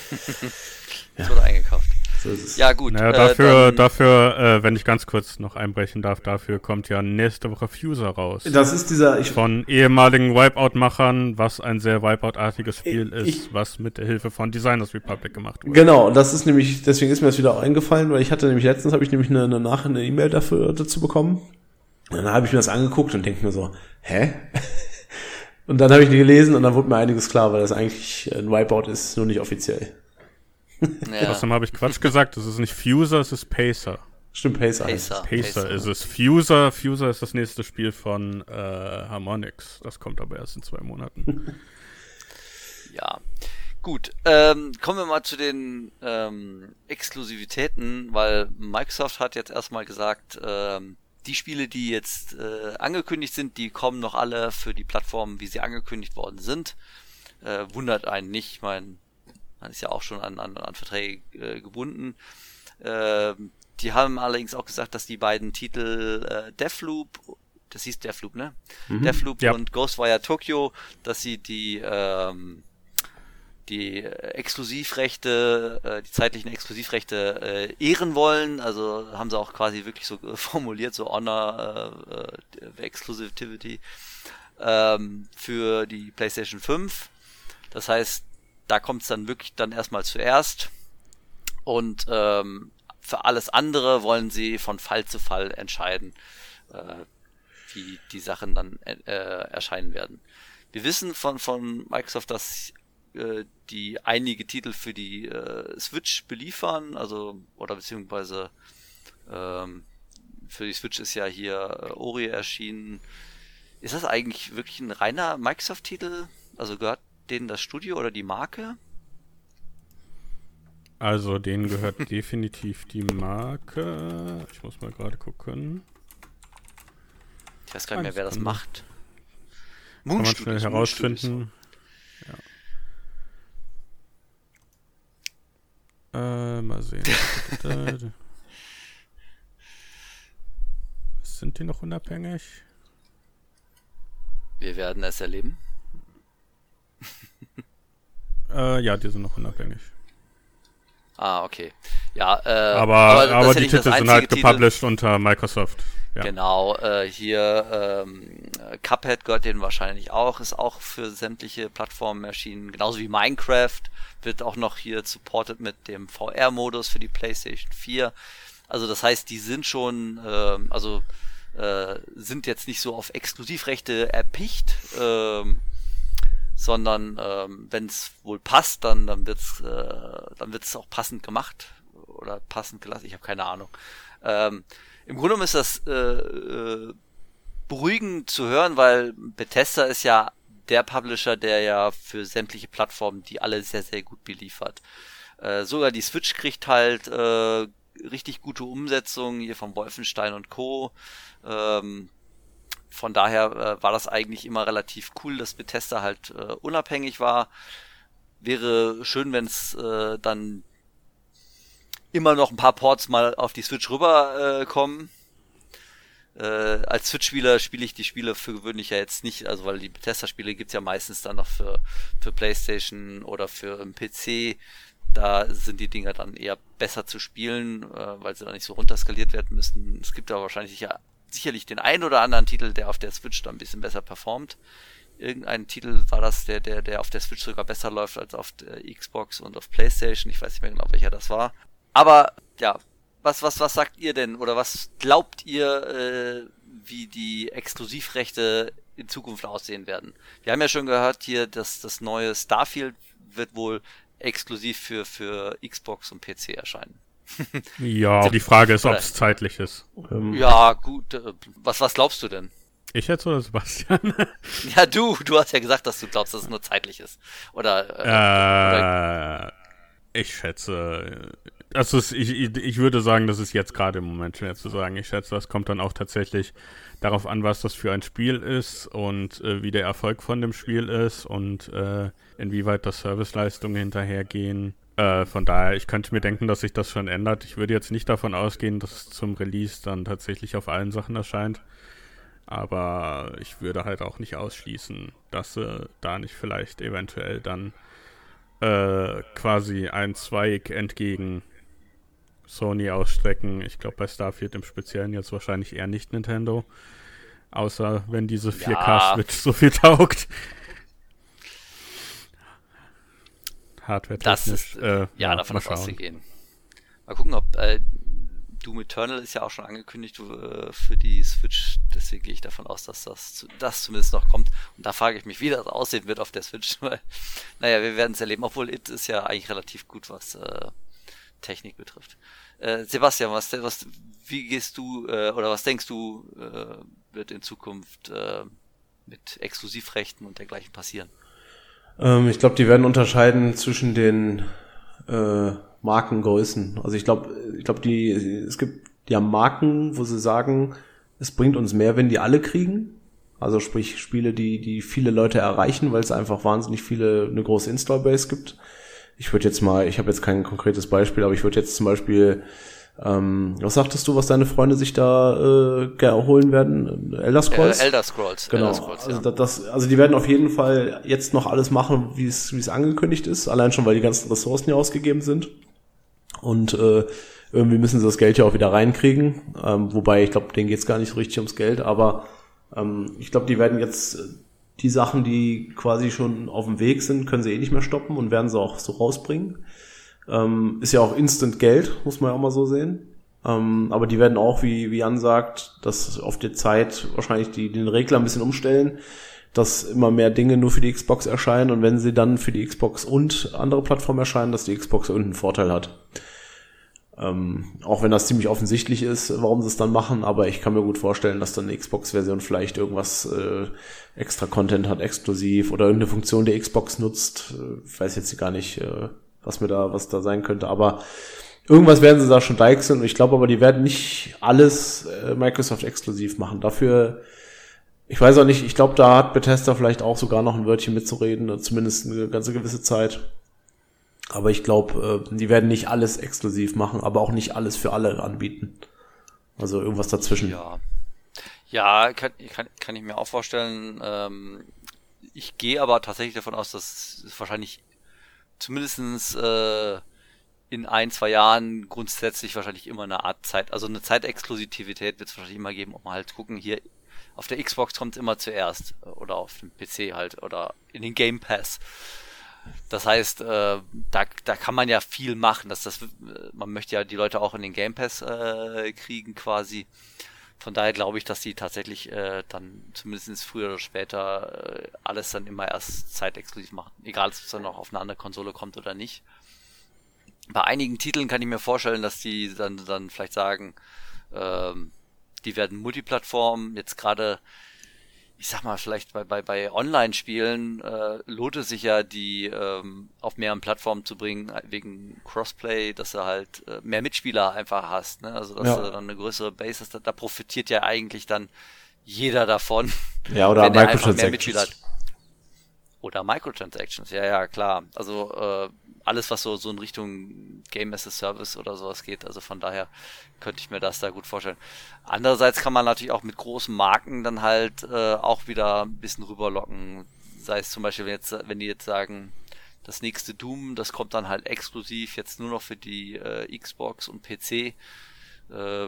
das wurde eingekauft. So ist es. Ja, gut. Naja, dafür, wenn ich ganz kurz noch einbrechen darf, dafür kommt ja nächste Woche Fuser raus. Das ist dieser... von ehemaligen Wipeout-Machern, was ein sehr Wipeout-artiges Spiel ist, was mit der Hilfe von Designers Republic gemacht wurde. Genau, und das ist nämlich, deswegen ist mir das wieder eingefallen, weil letztens habe ich nämlich eine E-Mail dazu bekommen. Und dann habe ich mir das angeguckt und denke mir so, hä? Und dann habe ich die gelesen und dann wurde mir einiges klar, weil das eigentlich ein Wipeout ist, nur nicht offiziell. Ja. Außerdem habe ich Quatsch gesagt, es ist nicht Fuser, es ist Pacer. Stimmt, Pacer ist es. Fuser ist das nächste Spiel von Harmonix. Das kommt aber erst in 2 Monaten. Ja, gut. Kommen wir mal zu den Exklusivitäten, weil Microsoft hat jetzt erstmal gesagt, die Spiele, die jetzt angekündigt sind, die kommen noch alle für die Plattformen, wie sie angekündigt worden sind. Wundert einen nicht, ich meine, man ist ja auch schon an Verträge gebunden. Die haben allerdings auch gesagt, dass die beiden Titel Deathloop, das hieß Deathloop, ne? Deathloop und Ghostwire Tokyo, dass sie die Exklusivrechte, die zeitlichen Exklusivrechte ehren wollen. Also haben sie auch quasi wirklich so formuliert, so Honor Exclusivity für die PlayStation 5. Das heißt, da kommt es dann wirklich dann erstmal zuerst. Und für alles andere wollen sie von Fall zu Fall entscheiden, wie die Sachen dann erscheinen werden. Wir wissen von Microsoft, dass die einige Titel für die Switch beliefern, also oder beziehungsweise für die Switch ist ja hier Ori erschienen. Ist das eigentlich wirklich ein reiner Microsoft-Titel? Also gehört denen das Studio oder die Marke? Also denen gehört definitiv die Marke. Ich muss mal gerade gucken. Ich weiß gar nicht mehr, wer das macht. Kann man schnell herausfinden. Ja. Mal sehen. Sind die noch unabhängig? Wir werden es erleben. Ja, die sind noch unabhängig. Ah, okay. Ja, aber die Titel sind halt gepublished unter Microsoft. Ja. Genau, hier Cuphead gehört denen wahrscheinlich auch, ist auch für sämtliche Plattformen erschienen, genauso wie Minecraft, wird auch noch hier supported mit dem VR-Modus für die PlayStation 4. Also das heißt, die sind schon, sind jetzt nicht so auf Exklusivrechte erpicht, sondern wenn es wohl passt, dann wird's auch passend gemacht oder passend gelassen. Ich habe keine Ahnung. Im Grunde genommen ist das beruhigend zu hören, weil Bethesda ist ja der Publisher, der ja für sämtliche Plattformen die alle sehr, sehr gut beliefert. Sogar die Switch kriegt halt richtig gute Umsetzungen hier von Wolfenstein und Co. Von daher war das eigentlich immer relativ cool, dass Bethesda halt unabhängig war. Wäre schön, wenn es dann immer noch ein paar Ports mal auf die Switch rüber kommen. Als Switch-Spieler spiele ich die Spiele für gewöhnlich ja jetzt nicht, also weil die Bethesda-Spiele gibt's ja meistens dann noch für PlayStation oder für einen PC. Da sind die Dinger dann eher besser zu spielen, weil sie dann nicht so runterskaliert werden müssen. Es gibt aber wahrscheinlich sicherlich den einen oder anderen Titel, der auf der Switch dann ein bisschen besser performt. Irgendein Titel war das, der auf der Switch sogar besser läuft als auf der Xbox und auf PlayStation. Ich weiß nicht mehr genau, welcher das war. Aber ja, was sagt ihr denn oder was glaubt ihr, wie die Exklusivrechte in Zukunft aussehen werden? Wir haben ja schon gehört hier, dass das neue Starfield wird wohl exklusiv für Xbox und PC erscheinen. Ja, die Frage ist, ob es zeitlich ist. Ja, gut. Was glaubst du denn? Ich jetzt oder Sebastian? Ja, du hast ja gesagt, dass du glaubst, dass es nur zeitlich ist. Oder ich schätze, also ich würde sagen, das ist jetzt gerade im Moment schwer zu sagen. Ich schätze, das kommt dann auch tatsächlich darauf an, was das für ein Spiel ist und wie der Erfolg von dem Spiel ist und inwieweit das Serviceleistungen hinterhergehen. Von daher, ich könnte mir denken, dass sich das schon ändert. Ich würde jetzt nicht davon ausgehen, dass es zum Release dann tatsächlich auf allen Sachen erscheint. Aber ich würde halt auch nicht ausschließen, dass da nicht vielleicht eventuell dann quasi ein Zweig entgegen Sony ausstrecken. Ich glaube bei Starfield im Speziellen jetzt wahrscheinlich eher nicht Nintendo. Außer wenn diese 4K-Switch so viel taugt. Hardware-technisch. Davon ist auszugehen. Mal gucken, ob Doom Eternal ist ja auch schon angekündigt für die Switch, deswegen gehe ich davon aus, dass das zumindest noch kommt. Und da frage ich mich, wie das aussehen wird auf der Switch, weil, naja, wir werden es erleben, obwohl It ist ja eigentlich relativ gut, was Technik betrifft. Sebastian, wie gehst du, oder was denkst du, wird in Zukunft mit Exklusivrechten und dergleichen passieren? Ich glaube, die werden unterscheiden zwischen den Markengrößen. Also ich glaube, es gibt ja Marken, wo sie sagen, es bringt uns mehr, wenn die alle kriegen. Also sprich Spiele, die viele Leute erreichen, weil es einfach wahnsinnig eine große Install-Base gibt. Ich habe jetzt kein konkretes Beispiel, aber ich würde jetzt zum Beispiel, was sagtest du, was deine Freunde sich da holen werden? Elder Scrolls? Elder Scrolls. Genau. Elder Scrolls, ja. Also die werden auf jeden Fall jetzt noch alles machen, wie es angekündigt ist. Allein schon, weil die ganzen Ressourcen ja ausgegeben sind. Und irgendwie müssen sie das Geld ja auch wieder reinkriegen. Wobei, ich glaube, denen geht's gar nicht so richtig ums Geld. Aber ich glaube, die werden jetzt die Sachen, die quasi schon auf dem Weg sind, können sie eh nicht mehr stoppen und werden sie auch so rausbringen. Ist ja auch Instant Geld, muss man ja auch mal so sehen. Aber die werden auch, wie Jan sagt, dass auf die Zeit wahrscheinlich den Regler ein bisschen umstellen, dass immer mehr Dinge nur für die Xbox erscheinen und wenn sie dann für die Xbox und andere Plattformen erscheinen, dass die Xbox irgendeinen Vorteil hat. Auch wenn das ziemlich offensichtlich ist, warum sie es dann machen, aber ich kann mir gut vorstellen, dass dann eine Xbox-Version vielleicht irgendwas extra Content hat, exklusiv oder irgendeine Funktion der Xbox nutzt. Ich weiß jetzt gar nicht, was da sein könnte, aber irgendwas werden sie da schon deichseln und ich glaube aber, die werden nicht alles Microsoft exklusiv machen. Dafür, ich weiß auch nicht, ich glaube, da hat Bethesda vielleicht auch sogar noch ein Wörtchen mitzureden, zumindest eine ganze gewisse Zeit. Aber ich glaube, die werden nicht alles exklusiv machen, aber auch nicht alles für alle anbieten. Also irgendwas dazwischen. Ja, kann ich mir auch vorstellen. Ich gehe aber tatsächlich davon aus, dass es wahrscheinlich zumindestens in 1-2 Jahren grundsätzlich wahrscheinlich immer eine Art also eine Zeitexklusivität wird es wahrscheinlich immer geben, um halt zu gucken, hier auf der Xbox kommt es immer zuerst oder auf dem PC halt oder in den Game Pass. Das heißt, da kann man ja viel machen. Man möchte ja die Leute auch in den Game Pass kriegen quasi. Von daher glaube ich, dass die tatsächlich dann zumindest früher oder später alles dann immer erst zeitexklusiv machen. Egal, ob es dann noch auf eine andere Konsole kommt oder nicht. Bei einigen Titeln kann ich mir vorstellen, dass die dann vielleicht sagen, die werden Multiplattform. Jetzt gerade, ich sag mal, vielleicht bei Online-Spielen lohnt es sich ja, die auf mehreren Plattformen zu bringen, wegen Crossplay, dass du halt mehr Mitspieler einfach hast, ne? Also dass du dann eine größere Base hast, da profitiert ja eigentlich dann jeder davon. Ja, oder wenn er einfach mehr Mitspieler hat. Microtransactions. Oder Microtransactions, ja, klar. Also alles, was so in Richtung Game as a Service oder sowas geht. Also von daher könnte ich mir das da gut vorstellen. Andererseits kann man natürlich auch mit großen Marken dann halt auch wieder ein bisschen rüberlocken. Sei es zum Beispiel, wenn die jetzt sagen, das nächste Doom, das kommt dann halt exklusiv jetzt nur noch für die Xbox und PC. Wir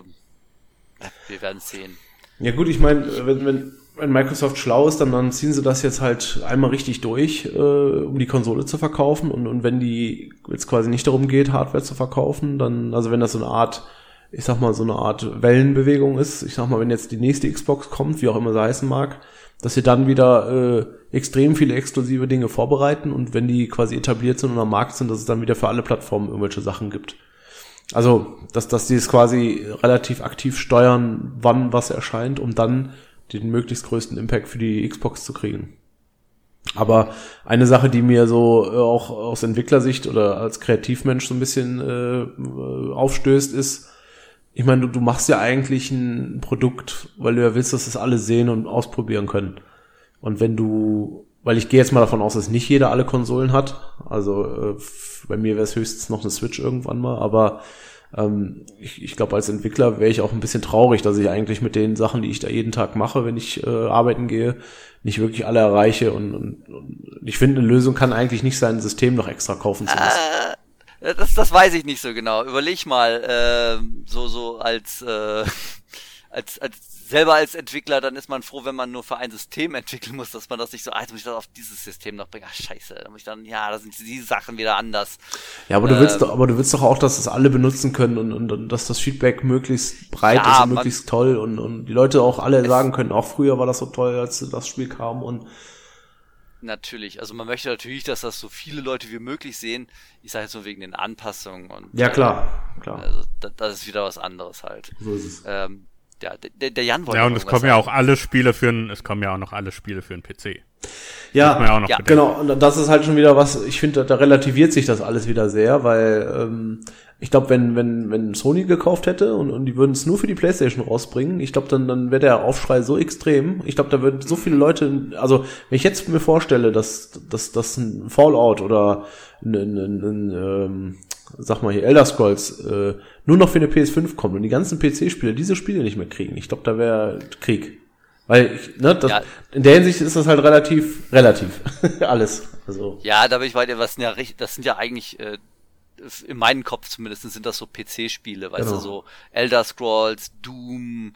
werden es sehen. Ja gut, ich meine, wenn Microsoft schlau ist, dann ziehen sie das jetzt halt einmal richtig durch, um die Konsole zu verkaufen. Und wenn die jetzt quasi nicht darum geht, Hardware zu verkaufen, dann, also wenn das so eine Art, ich sag mal, so eine Art Wellenbewegung ist, ich sag mal, wenn jetzt die nächste Xbox kommt, wie auch immer sie heißen mag, dass sie dann wieder extrem viele exklusive Dinge vorbereiten und wenn die quasi etabliert sind und am Markt sind, dass es dann wieder für alle Plattformen irgendwelche Sachen gibt. Also, dass die es quasi relativ aktiv steuern, wann was erscheint, um dann den möglichst größten Impact für die Xbox zu kriegen. Aber eine Sache, die mir so auch aus Entwicklersicht oder als Kreativmensch so ein bisschen aufstößt, ist, ich meine, du machst ja eigentlich ein Produkt, weil du ja willst, dass das alle sehen und ausprobieren können. Und weil ich gehe jetzt mal davon aus, dass nicht jeder alle Konsolen hat, also bei mir wäre es höchstens noch eine Switch irgendwann mal, aber ich glaube, als Entwickler wäre ich auch ein bisschen traurig, dass ich eigentlich mit den Sachen, die ich da jeden Tag mache, wenn ich arbeiten gehe, nicht wirklich alle erreiche und ich finde, eine Lösung kann eigentlich nicht sein, ein System noch extra kaufen zu müssen. Das weiß ich nicht so genau. Überleg mal, so als selber als Entwickler, dann ist man froh, wenn man nur für ein System entwickeln muss, dass man das nicht so, jetzt muss ich das auf dieses System noch bringen. Ach, scheiße, da muss ich dann, da sind die Sachen wieder anders. Ja, aber du willst doch auch, dass das alle benutzen können und dass das Feedback möglichst breit ist und möglichst toll und die Leute auch alle sagen können, auch früher war das so toll, als das Spiel kam und natürlich, also man möchte natürlich, dass das so viele Leute wie möglich sehen. Ich sage jetzt nur wegen den Anpassungen und ja, klar. Also das ist wieder was anderes halt. So ist es. Der Jan wollte und es kommen ja auch alle Spiele es kommen ja auch noch alle Spiele für einen PC. Ja, genau. Und das ist halt schon wieder was, ich finde, da relativiert sich das alles wieder sehr, weil ich glaube, wenn Sony gekauft hätte und die würden es nur für die PlayStation rausbringen, ich glaube, dann wäre der Aufschrei so extrem. Ich glaube, da würden so viele Leute, also wenn ich jetzt mir vorstelle, dass ein Fallout oder sag mal hier, Elder Scrolls nur noch für eine PS5 kommt und die ganzen PC-Spieler diese Spiele nicht mehr kriegen. Ich glaube, da wäre Krieg. Weil, in der Hinsicht ist das halt relativ alles. Also. Ja, da bin ich bei dir, das sind ja eigentlich, in meinem Kopf zumindest sind das so PC-Spiele, weißt du, so Elder Scrolls, Doom,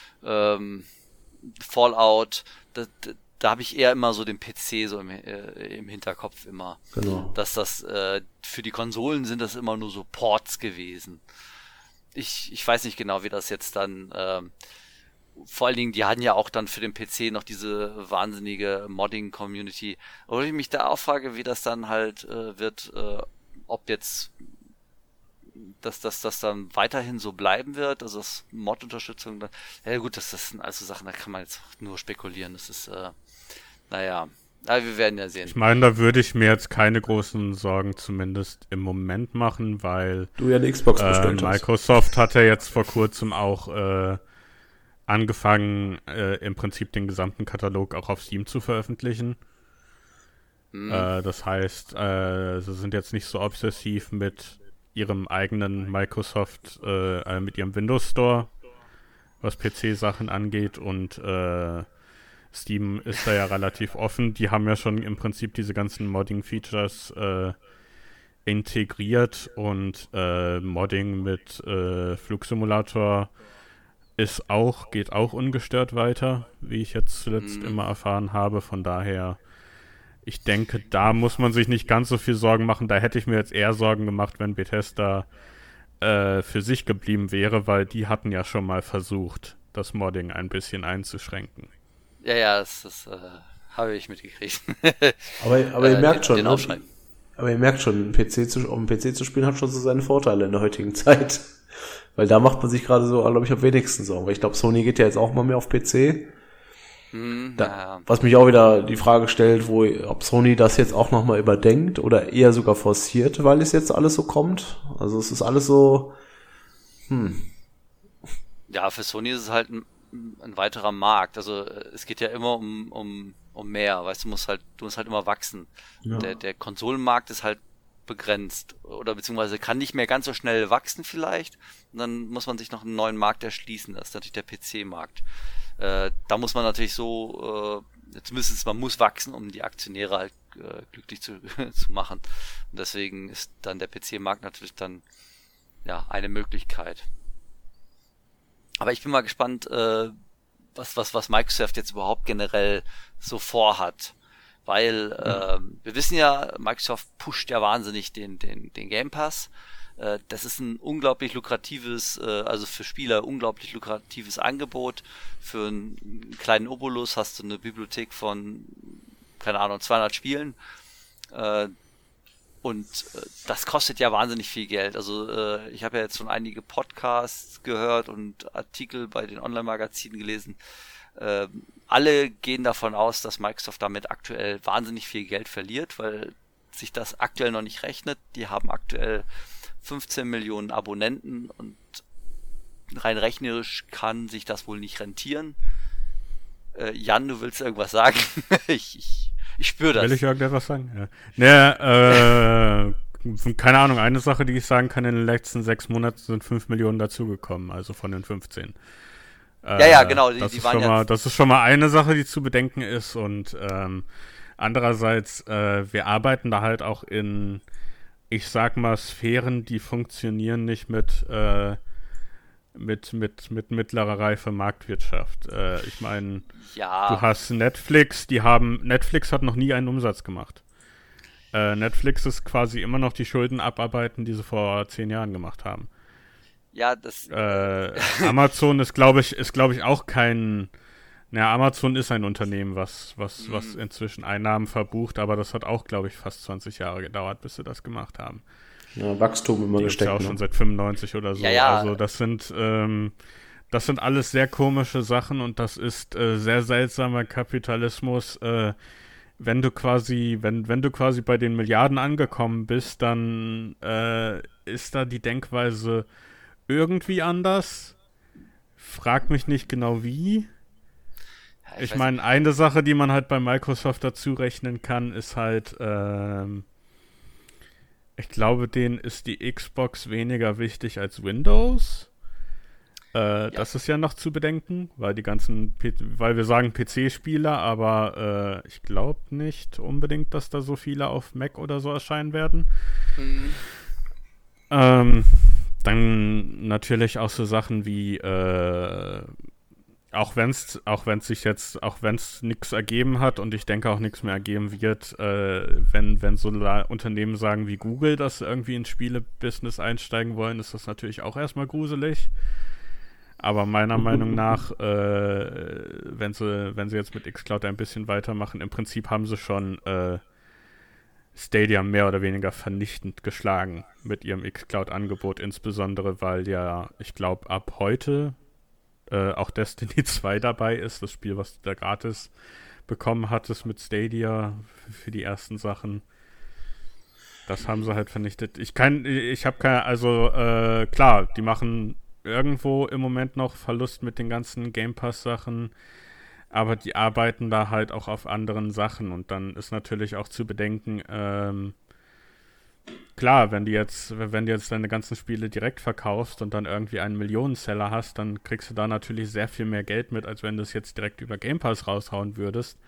Fallout, da habe ich eher immer so den PC so im Hinterkopf immer. Genau. Dass das für die Konsolen sind das immer nur so Ports gewesen. Ich weiß nicht genau, wie das jetzt dann vor allen Dingen, die hatten ja auch dann für den PC noch diese wahnsinnige Modding-Community. Wo ich mich da auch frage, wie das dann halt wird, ob jetzt dass das dann weiterhin so bleiben wird, also das Mod-Unterstützung, ja gut, das sind also Sachen, da kann man jetzt nur spekulieren, das ist, aber wir werden ja sehen. Ich meine, da würde ich mir jetzt keine großen Sorgen zumindest im Moment machen, weil du ja eine Xbox bestellt hast. Microsoft hat ja jetzt vor kurzem auch angefangen, im Prinzip den gesamten Katalog auch auf Steam zu veröffentlichen. Das heißt, sie sind jetzt nicht so obsessiv mit ihrem eigenen Microsoft, mit ihrem Windows Store, was PC-Sachen angeht, und Steam ist da ja relativ offen. Die haben ja schon im Prinzip diese ganzen Modding-Features integriert und Modding mit Flugsimulator geht auch ungestört weiter, wie ich jetzt zuletzt immer erfahren habe. Von daher, ich denke, da muss man sich nicht ganz so viel Sorgen machen. Da hätte ich mir jetzt eher Sorgen gemacht, wenn Bethesda für sich geblieben wäre, weil die hatten ja schon mal versucht, das Modding ein bisschen einzuschränken. Ja, das habe ich mitgekriegt. Aber ihr merkt schon, den Aufschrei. Aber ihr merkt schon, auf dem PC zu spielen hat schon so seine Vorteile in der heutigen Zeit. Weil da macht man sich gerade so, glaube ich, am wenigsten Sorgen. Weil ich glaube, Sony geht ja jetzt auch mal mehr auf PC. Was mich auch wieder die Frage stellt, ob Sony das jetzt auch nochmal überdenkt oder eher sogar forciert, weil es jetzt alles so kommt. Also es ist alles so, Ja, für Sony ist es halt ein weiterer Markt. Also es geht ja immer um mehr, weißt du, du musst halt immer wachsen. Ja. Der Konsolenmarkt ist halt begrenzt oder beziehungsweise kann nicht mehr ganz so schnell wachsen vielleicht. Und dann muss man sich noch einen neuen Markt erschließen. Das ist natürlich der PC-Markt. Da muss man natürlich zumindest man muss wachsen, um die Aktionäre halt glücklich zu machen. Und deswegen ist dann der PC-Markt natürlich dann ja eine Möglichkeit. Aber ich bin mal gespannt, was Microsoft jetzt überhaupt generell so vorhat. Weil wir wissen ja, Microsoft pusht ja wahnsinnig den Game Pass. Das ist ein unglaublich lukratives, also für Spieler unglaublich lukratives Angebot. Für einen kleinen Obolus hast du eine Bibliothek von, keine Ahnung, 200 Spielen. Und das kostet ja wahnsinnig viel Geld. Also ich habe ja jetzt schon einige Podcasts gehört und Artikel bei den Online-Magazinen gelesen. Alle gehen davon aus, dass Microsoft damit aktuell wahnsinnig viel Geld verliert, weil sich das aktuell noch nicht rechnet. Die haben aktuell 15 Millionen Abonnenten und rein rechnerisch kann sich das wohl nicht rentieren. Jan, du willst irgendwas sagen? Ich spüre das. Will ich irgendetwas sagen? Ja. Keine Ahnung, eine Sache, die ich sagen kann, in den letzten 6 Monaten sind 5 Millionen dazugekommen, also von den 15. Ja, genau. Das ist schon mal eine Sache, die zu bedenken ist und andererseits, wir arbeiten da halt auch in, ich sag mal, Sphären, die funktionieren nicht mit mittlerer Reife Marktwirtschaft. Ich meine, ja. Du hast Netflix, Netflix hat noch nie einen Umsatz gemacht. Netflix ist quasi immer noch die Schulden abarbeiten, die sie vor 10 Jahren gemacht haben. Ja, das. Amazon ist, glaube ich, auch kein. Naja, Amazon ist ein Unternehmen, was inzwischen Einnahmen verbucht, aber das hat auch, glaube ich, fast 20 Jahre gedauert, bis sie das gemacht haben. Ja, Wachstum immer gesteckt. Ja auch schon seit 95 oder so. Ja. Also das sind alles sehr komische Sachen und das ist sehr seltsamer Kapitalismus. Wenn du quasi bei den Milliarden angekommen bist, dann ist da die Denkweise irgendwie anders. Frag mich nicht genau wie. Ja, ich meine, eine Sache, die man halt bei Microsoft dazu rechnen kann, ist halt, ich glaube, denen ist die Xbox weniger wichtig als Windows. Das ist ja noch zu bedenken, weil weil wir sagen PC-Spieler, aber ich glaube nicht unbedingt, dass da so viele auf Mac oder so erscheinen werden. Dann natürlich auch so Sachen wie auch wenn es nichts ergeben hat und ich denke auch nichts mehr ergeben wird, wenn so Unternehmen sagen wie Google, dass sie irgendwie ins Spielebusiness einsteigen wollen, ist das natürlich auch erstmal gruselig. Aber meiner Meinung nach, wenn sie jetzt mit xCloud ein bisschen weitermachen, im Prinzip haben sie schon Stadia mehr oder weniger vernichtend geschlagen mit ihrem xCloud-Angebot, insbesondere weil ja, ich glaube, ab heute auch Destiny 2 dabei ist, das Spiel, was du da gratis bekommen hattest mit Stadia für die ersten Sachen. Das haben sie halt vernichtet. Klar, die machen irgendwo im Moment noch Verlust mit den ganzen Game Pass Sachen, aber die arbeiten da halt auch auf anderen Sachen und dann ist natürlich auch zu bedenken, klar, wenn du jetzt deine ganzen Spiele direkt verkaufst und dann irgendwie einen Millionenseller hast, dann kriegst du da natürlich sehr viel mehr Geld mit, als wenn du es jetzt direkt über Game Pass raushauen würdest.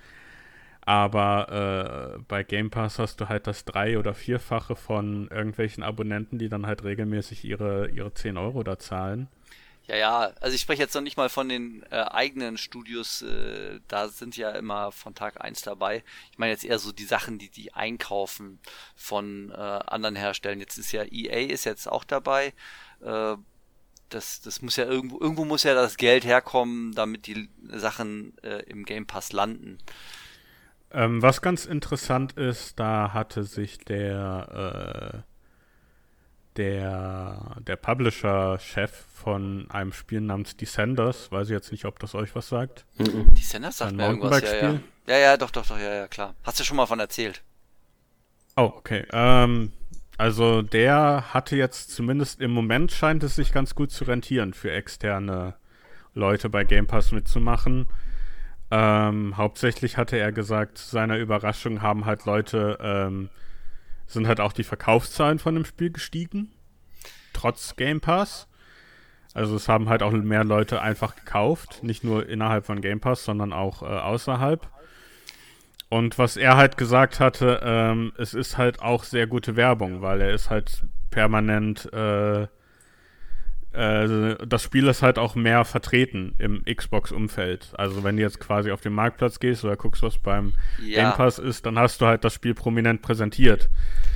Aber bei Game Pass hast du halt das 3- oder 4-fache von irgendwelchen Abonnenten, die dann halt regelmäßig ihre 10 Euro da zahlen. Ja, also ich spreche jetzt noch nicht mal von den eigenen Studios, da sind ja immer von Tag 1 dabei. Ich meine jetzt eher so die Sachen, die einkaufen von anderen Herstellern. Jetzt ist ja EA ist jetzt auch dabei. das muss ja irgendwo muss ja das Geld herkommen, damit die Sachen im Game Pass landen. Was ganz interessant ist, da hatte sich der Publisher-Chef von einem Spiel namens Descenders, weiß ich jetzt nicht, ob das euch was sagt. Descenders sagt mir irgendwas, ja, doch, klar. Hast du schon mal von erzählt. Oh, okay. Also der hatte jetzt zumindest im Moment scheint es sich ganz gut zu rentieren, für externe Leute bei Game Pass mitzumachen. Hauptsächlich hatte er gesagt, zu seiner Überraschung haben halt Leute, sind halt auch die Verkaufszahlen von dem Spiel gestiegen, trotz Game Pass. Also es haben halt auch mehr Leute einfach gekauft, nicht nur innerhalb von Game Pass, sondern auch außerhalb. Und was er halt gesagt hatte, es ist halt auch sehr gute Werbung, weil er ist halt permanent, das Spiel ist halt auch mehr vertreten im Xbox-Umfeld. Also wenn du jetzt quasi auf den Marktplatz gehst oder guckst, was beim Game Pass ist, dann hast du halt das Spiel prominent präsentiert.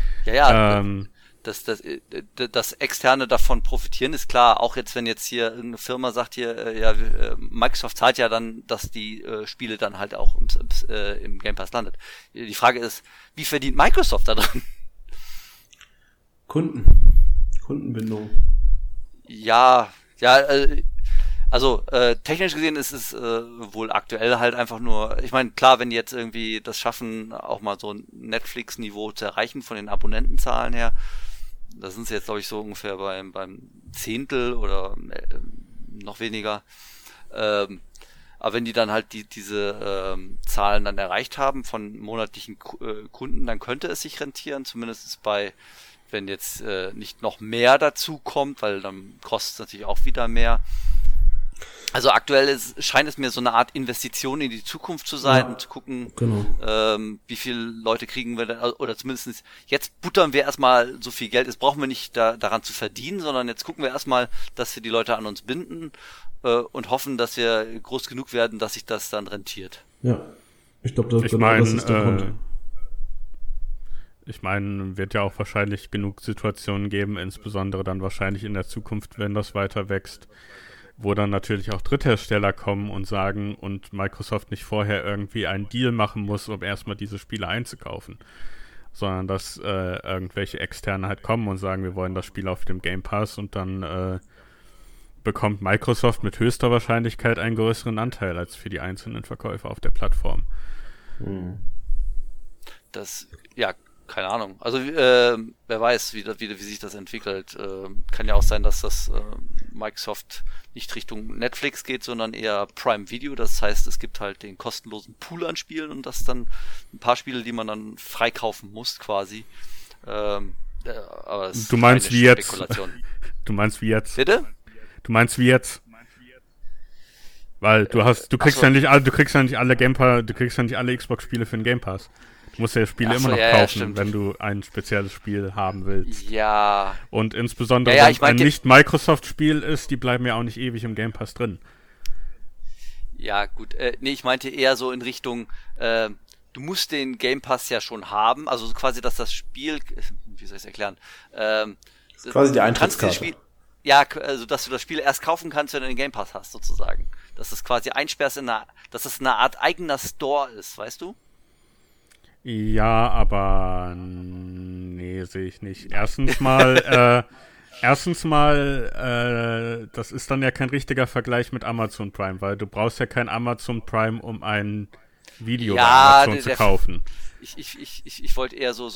Das Externe davon profitieren ist klar, auch jetzt, wenn jetzt hier irgendeine Firma sagt hier, Microsoft zahlt ja dann, dass die Spiele dann halt auch im Game Pass landet. Die Frage ist, wie verdient Microsoft da dran? Kundenbindung. Also technisch gesehen ist es wohl aktuell halt einfach nur, ich meine, klar, wenn die jetzt irgendwie das schaffen, auch mal so ein Netflix-Niveau zu erreichen von den Abonnentenzahlen her, da sind sie jetzt, glaube ich, so ungefähr beim Zehntel oder noch weniger. Aber wenn die dann halt diese Zahlen dann erreicht haben von monatlichen Kunden, dann könnte es sich rentieren, zumindest wenn jetzt nicht noch mehr dazu kommt, weil dann kostet es natürlich auch wieder mehr. Also aktuell scheint es mir so eine Art Investition in die Zukunft zu sein, um zu gucken, wie viele Leute kriegen wir denn, oder zumindest jetzt buttern wir erstmal so viel Geld, jetzt brauchen wir nicht daran zu verdienen, sondern jetzt gucken wir erstmal, dass wir die Leute an uns binden und hoffen, dass wir groß genug werden, dass sich das dann rentiert. Ja, ich glaube, das ist der Grund. Ich meine, wird ja auch wahrscheinlich genug Situationen geben, insbesondere dann wahrscheinlich in der Zukunft, wenn das weiter wächst, wo dann natürlich auch Dritthersteller kommen und sagen und Microsoft nicht vorher irgendwie einen Deal machen muss, um erstmal diese Spiele einzukaufen, sondern dass irgendwelche Externe halt kommen und sagen, wir wollen das Spiel auf dem Game Pass und dann bekommt Microsoft mit höchster Wahrscheinlichkeit einen größeren Anteil als für die einzelnen Verkäufer auf der Plattform. Keine Ahnung. Also wer weiß, wie sich das entwickelt. Kann ja auch sein, dass das Microsoft nicht Richtung Netflix geht, sondern eher Prime Video. Das heißt, es gibt halt den kostenlosen Pool an Spielen und das dann ein paar Spiele, die man dann freikaufen muss quasi. Aber das Du meinst wie jetzt? Spekulation. Du meinst wie jetzt? Bitte? Du meinst wie jetzt? Weil du kriegst ja nicht alle Xbox-Spiele für den Game Pass. Du musst ja Spiele immer noch kaufen, wenn du ein spezielles Spiel haben willst. Ja. Und insbesondere, wenn es ein Nicht-Microsoft-Spiel ist, die bleiben ja auch nicht ewig im Game Pass drin. Ja, gut. Ich meinte eher so in Richtung, du musst den Game Pass ja schon haben, also quasi, dass das Spiel, wie soll ich es erklären? Quasi die Eintrittskarte. Also dass du das Spiel erst kaufen kannst, wenn du den Game Pass hast, sozusagen. Dass du es quasi einsperrst dass es eine Art eigener Store ist, weißt du? Ja, aber nee, sehe ich nicht. Erstens mal, das ist dann ja kein richtiger Vergleich mit Amazon Prime, weil du brauchst ja kein Amazon Prime, um ein Video bei Amazon zu kaufen. Ich wollte eher du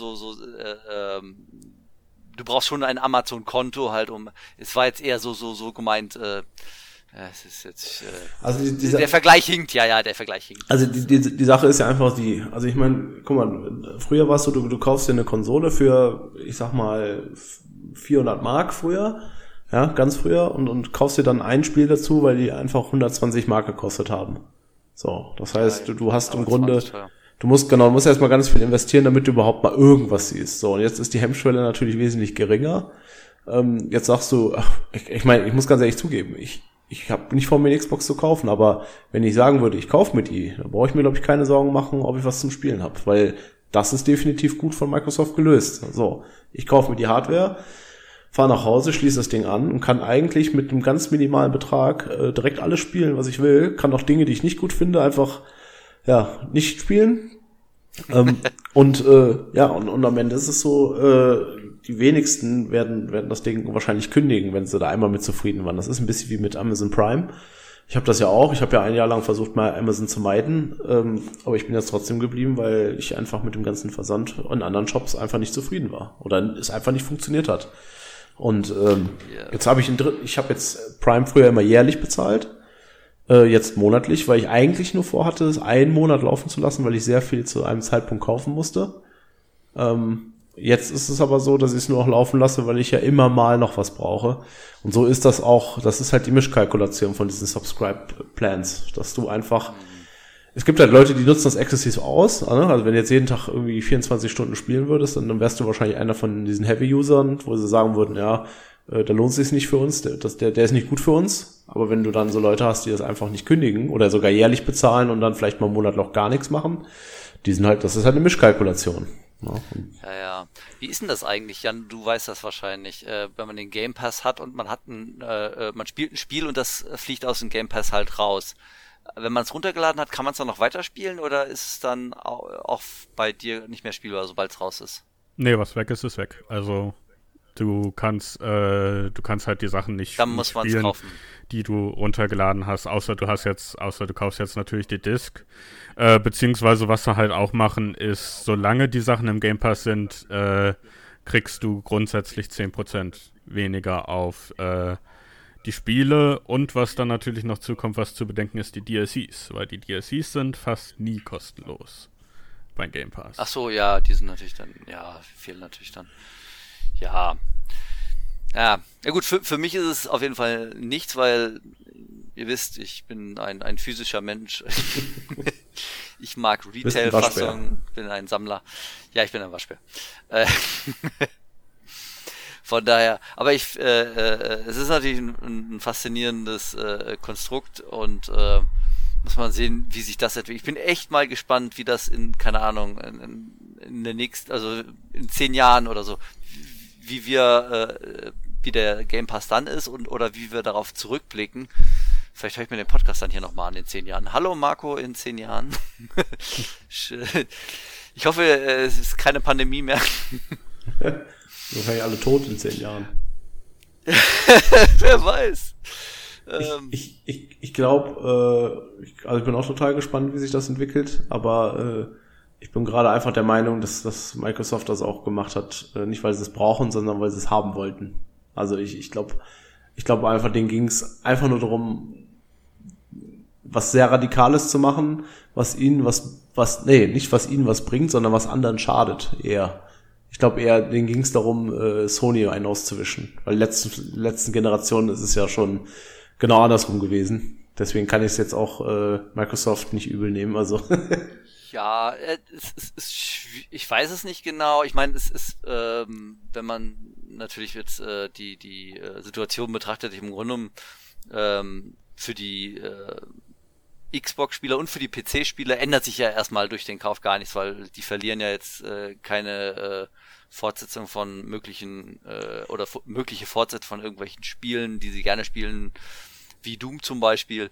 brauchst schon ein Amazon-Konto halt, es war jetzt eher so gemeint, es ist jetzt, der Vergleich hinkt, der Vergleich hinkt. Also die Sache ist ja einfach also ich meine, guck mal, früher war es so, du kaufst dir eine Konsole für, ich sag mal, 400 Mark früher, ja, ganz früher, und kaufst dir dann ein Spiel dazu, weil die einfach 120 Mark gekostet haben. So, das heißt, du hast im Grunde, du musst erstmal ganz viel investieren, damit du überhaupt mal irgendwas siehst. So, und jetzt ist die Hemmschwelle natürlich wesentlich geringer. Jetzt sagst du, ich meine, ich muss ganz ehrlich zugeben, ich habe nicht vor, mir eine Xbox zu kaufen, aber wenn ich sagen würde, ich kaufe mir die, dann brauche ich mir, glaube ich, keine Sorgen machen, ob ich was zum Spielen habe, weil das ist definitiv gut von Microsoft gelöst. So, ich kaufe mir die Hardware, fahre nach Hause, schließe das Ding an und kann eigentlich mit einem ganz minimalen Betrag direkt alles spielen, was ich will. Kann auch Dinge, die ich nicht gut finde, einfach nicht spielen. Und am Ende ist es so, die wenigsten werden das Ding wahrscheinlich kündigen, wenn sie da einmal mit zufrieden waren. Das ist ein bisschen wie mit Amazon Prime. Ich habe das ja auch. Ich habe ja ein Jahr lang versucht, mal Amazon zu meiden. Aber ich bin jetzt trotzdem geblieben, weil ich einfach mit dem ganzen Versand in anderen Shops einfach nicht zufrieden war. Oder es einfach nicht funktioniert hat. Und jetzt habe ich habe jetzt Prime früher immer jährlich bezahlt. Jetzt monatlich, weil ich eigentlich nur vorhatte, es einen Monat laufen zu lassen, weil ich sehr viel zu einem Zeitpunkt kaufen musste. Jetzt ist es aber so, dass ich es nur noch laufen lasse, weil ich ja immer mal noch was brauche. Und so ist das auch, das ist halt die Mischkalkulation von diesen Subscribe-Plans, dass du einfach, es gibt halt Leute, die nutzen das exzessiv aus, ne? Also wenn du jetzt jeden Tag irgendwie 24 Stunden spielen würdest, dann wärst du wahrscheinlich einer von diesen Heavy-Usern, wo sie sagen würden, da lohnt es sich nicht für uns, der ist nicht gut für uns. Aber wenn du dann so Leute hast, die das einfach nicht kündigen oder sogar jährlich bezahlen und dann vielleicht mal einen Monat noch gar nichts machen, das ist halt eine Mischkalkulation. Ja. Wie ist denn das eigentlich, Jan? Du weißt das wahrscheinlich, wenn man den Game Pass hat und man spielt ein Spiel und das fliegt aus dem Game Pass halt raus. Wenn man es runtergeladen hat, kann man es dann noch weiterspielen oder ist es dann auch bei dir nicht mehr spielbar, sobald es raus ist? Nee, was weg ist, ist weg. Also du kannst halt die Sachen nicht dann muss man es kaufen, die du runtergeladen hast, außer du kaufst jetzt natürlich die Disc. Beziehungsweise was sie halt auch machen, ist, solange die Sachen im Game Pass sind, kriegst du grundsätzlich 10% weniger auf die Spiele. Und was dann natürlich noch zukommt, was zu bedenken ist, die DLCs. Weil die DLCs sind fast nie kostenlos beim Game Pass. Ach so, ja, die sind natürlich dann, fehlen natürlich dann. Ja, gut, für mich ist es auf jeden Fall nichts, weil ihr wisst, ich bin ein physischer Mensch. Ich mag Retail-Fassung, bin ein Sammler. Ja, ich bin ein Waschbär. Von daher, aber es ist natürlich ein faszinierendes Konstrukt und muss man sehen, wie sich das entwickelt. Ich bin echt mal gespannt, wie das keine Ahnung, in der nächsten, also in 10 Jahren oder so, wie der Game Pass dann ist oder wie wir darauf zurückblicken. Vielleicht höre ich mir den Podcast dann hier nochmal an in 10 Jahren. Hallo Marco in 10 Jahren. Ich hoffe, es ist keine Pandemie mehr. Wahrscheinlich alle tot in 10 Jahren. Wer weiß. Ich glaube, also ich bin auch total gespannt, wie sich das entwickelt, aber ich bin gerade einfach der Meinung, dass Microsoft das auch gemacht hat, nicht weil sie es brauchen, sondern weil sie es haben wollten. Also ich glaube einfach, denen ging es einfach nur darum, was sehr Radikales zu machen, was ihnen nicht was ihnen was bringt, sondern was anderen schadet eher. Ich glaube eher, denen ging es darum, Sony einen auszuwischen. Weil letzten Generationen ist es ja schon genau andersrum gewesen. Deswegen kann ich es jetzt auch Microsoft nicht übel nehmen. Also ja, ich weiß es nicht genau. Ich meine, es ist, wenn man natürlich jetzt die Situation betrachtet, im Grunde genommen für die Xbox-Spieler und für die PC-Spieler ändert sich ja erstmal durch den Kauf gar nichts, weil die verlieren ja jetzt keine Fortsetzung von mögliche Fortsetzung von irgendwelchen Spielen, die sie gerne spielen, wie Doom zum Beispiel.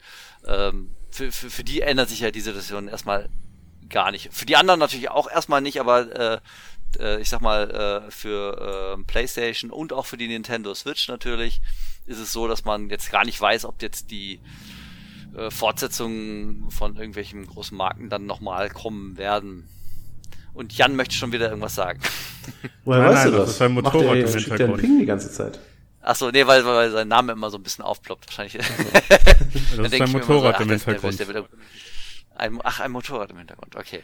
Für die ändert sich ja die Situation erstmal gar nicht. Für die anderen natürlich auch erstmal nicht, aber ich sag mal, für PlayStation und auch für die Nintendo Switch natürlich ist es so, dass man jetzt gar nicht weiß, ob jetzt die Fortsetzungen von irgendwelchen großen Marken dann nochmal kommen werden. Und Jan möchte schon wieder irgendwas sagen. Woher weißt du das? Das ist ein Motorrad im Hintergrund. Der Ping die ganze Zeit. Achso, nee, weil sein Name immer so ein bisschen aufploppt. Wahrscheinlich. Das ist ein Motorrad im Hintergrund. Ein Motorrad im Hintergrund, okay.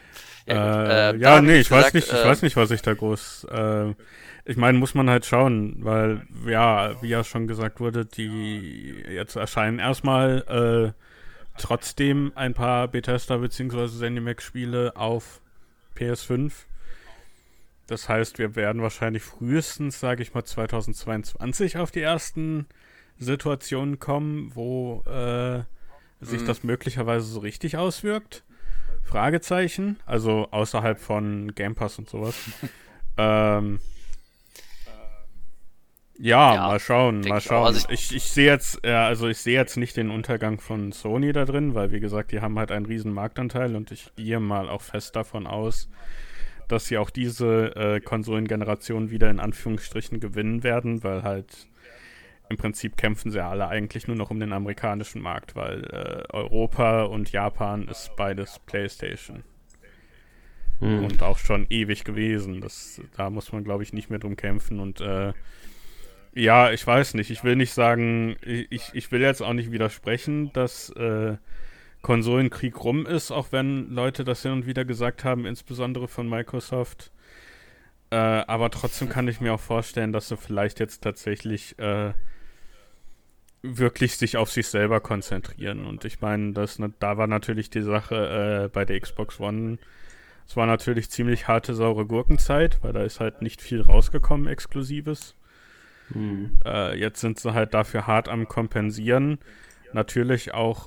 Ich weiß nicht, was ich da groß... ich meine, muss man halt schauen, weil, ja, wie ja schon gesagt wurde, die jetzt erscheinen erstmal trotzdem ein paar Bethesda bzw. ZeniMax-Spiele auf PS5. Das heißt, wir werden wahrscheinlich frühestens, sage ich mal, 2022 auf die ersten Situationen kommen, wo sich das möglicherweise so richtig auswirkt. Fragezeichen. Also außerhalb von Game Pass und sowas. Ja, Ja, mal schauen, denk mal ich auch. schauen. Also Ich sehe jetzt, ich sehe jetzt nicht den Untergang von Sony da drin, weil wie gesagt, die haben halt einen riesen Marktanteil und ich gehe mal auch fest davon aus, dass sie auch diese Konsolengeneration wieder in Anführungsstrichen gewinnen werden, weil halt im Prinzip kämpfen sie alle eigentlich nur noch um den amerikanischen Markt, weil Europa und Japan ist beides PlayStation. Und auch schon ewig gewesen. Da muss man, glaube ich, nicht mehr drum kämpfen. Und ja, ich weiß nicht. Ich will nicht sagen, ich will jetzt auch nicht widersprechen, dass Konsolenkrieg rum ist, auch wenn Leute das hin und wieder gesagt haben, insbesondere von Microsoft. Aber trotzdem kann ich mir auch vorstellen, dass sie vielleicht jetzt tatsächlich wirklich sich auf sich selber konzentrieren. Und ich meine, da war natürlich die Sache bei der Xbox One. Es war natürlich ziemlich harte, saure Gurkenzeit, weil da ist halt nicht viel rausgekommen, Exklusives. Jetzt sind sie halt dafür hart am Kompensieren. Natürlich auch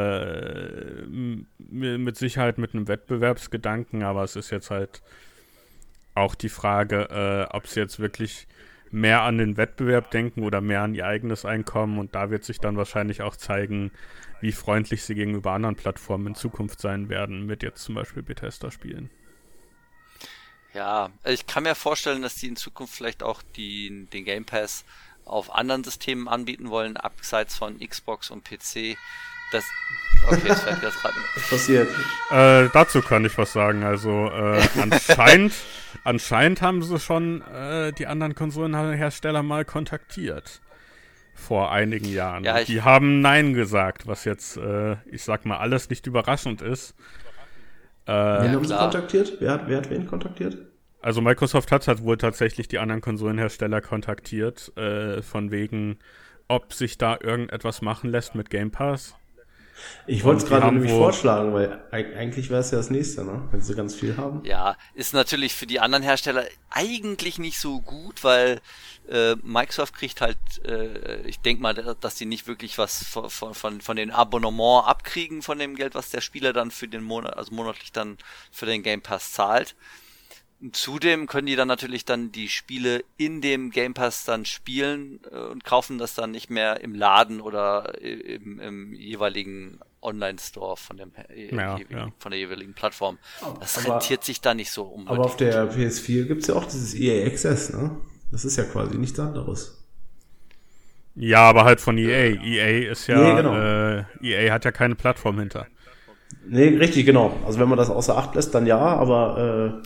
mit Sicherheit mit einem Wettbewerbsgedanken, aber es ist jetzt halt auch die Frage, ob sie jetzt wirklich mehr an den Wettbewerb denken oder mehr an ihr eigenes Einkommen. Und da wird sich dann wahrscheinlich auch zeigen, wie freundlich sie gegenüber anderen Plattformen in Zukunft sein werden, mit jetzt zum Beispiel Bethesda-Spielen. ja, ich kann mir vorstellen, dass die in Zukunft vielleicht auch den Game Pass auf anderen Systemen anbieten wollen, abseits von Xbox und PC. Okay, das fällt jetzt gerade. Was passiert? Dazu kann ich was sagen. Also anscheinend haben sie schon die anderen Konsolenhersteller mal kontaktiert. Vor einigen Jahren. Ja, Die haben Nein gesagt, was jetzt, ich sag mal, alles nicht überraschend ist. Wen haben sie klar. kontaktiert? Wer hat wen kontaktiert? Also Microsoft hat wohl tatsächlich die anderen Konsolenhersteller kontaktiert, von wegen, ob sich da irgendetwas machen lässt mit Game Pass. Ich wollte es Und die gerade haben nämlich wohl- vorschlagen, weil eigentlich wäre es ja das nächste, ne? Wenn sie ganz viel haben. Ja, ist natürlich für die anderen Hersteller eigentlich nicht so gut, weil Microsoft kriegt halt, ich denke mal, dass die nicht wirklich was von den Abonnement abkriegen von dem Geld, was der Spieler dann für den Monat, also monatlich dann für den Game Pass zahlt. Zudem können die dann natürlich dann die Spiele in dem Game Pass dann spielen und kaufen das dann nicht mehr im Laden oder im jeweiligen Online-Store von Ja. von der jeweiligen Plattform. Das Aber- rentiert sich da nicht so unbedingt. Aber auf der PS4 gibt's ja auch dieses EA Access, ne? Das ist ja quasi nichts anderes. Ja, aber halt von EA. EA ist ja, Nee, genau. EA hat ja keine Plattform hinter. Nee, richtig, genau. Also wenn man das außer Acht lässt, dann ja, aber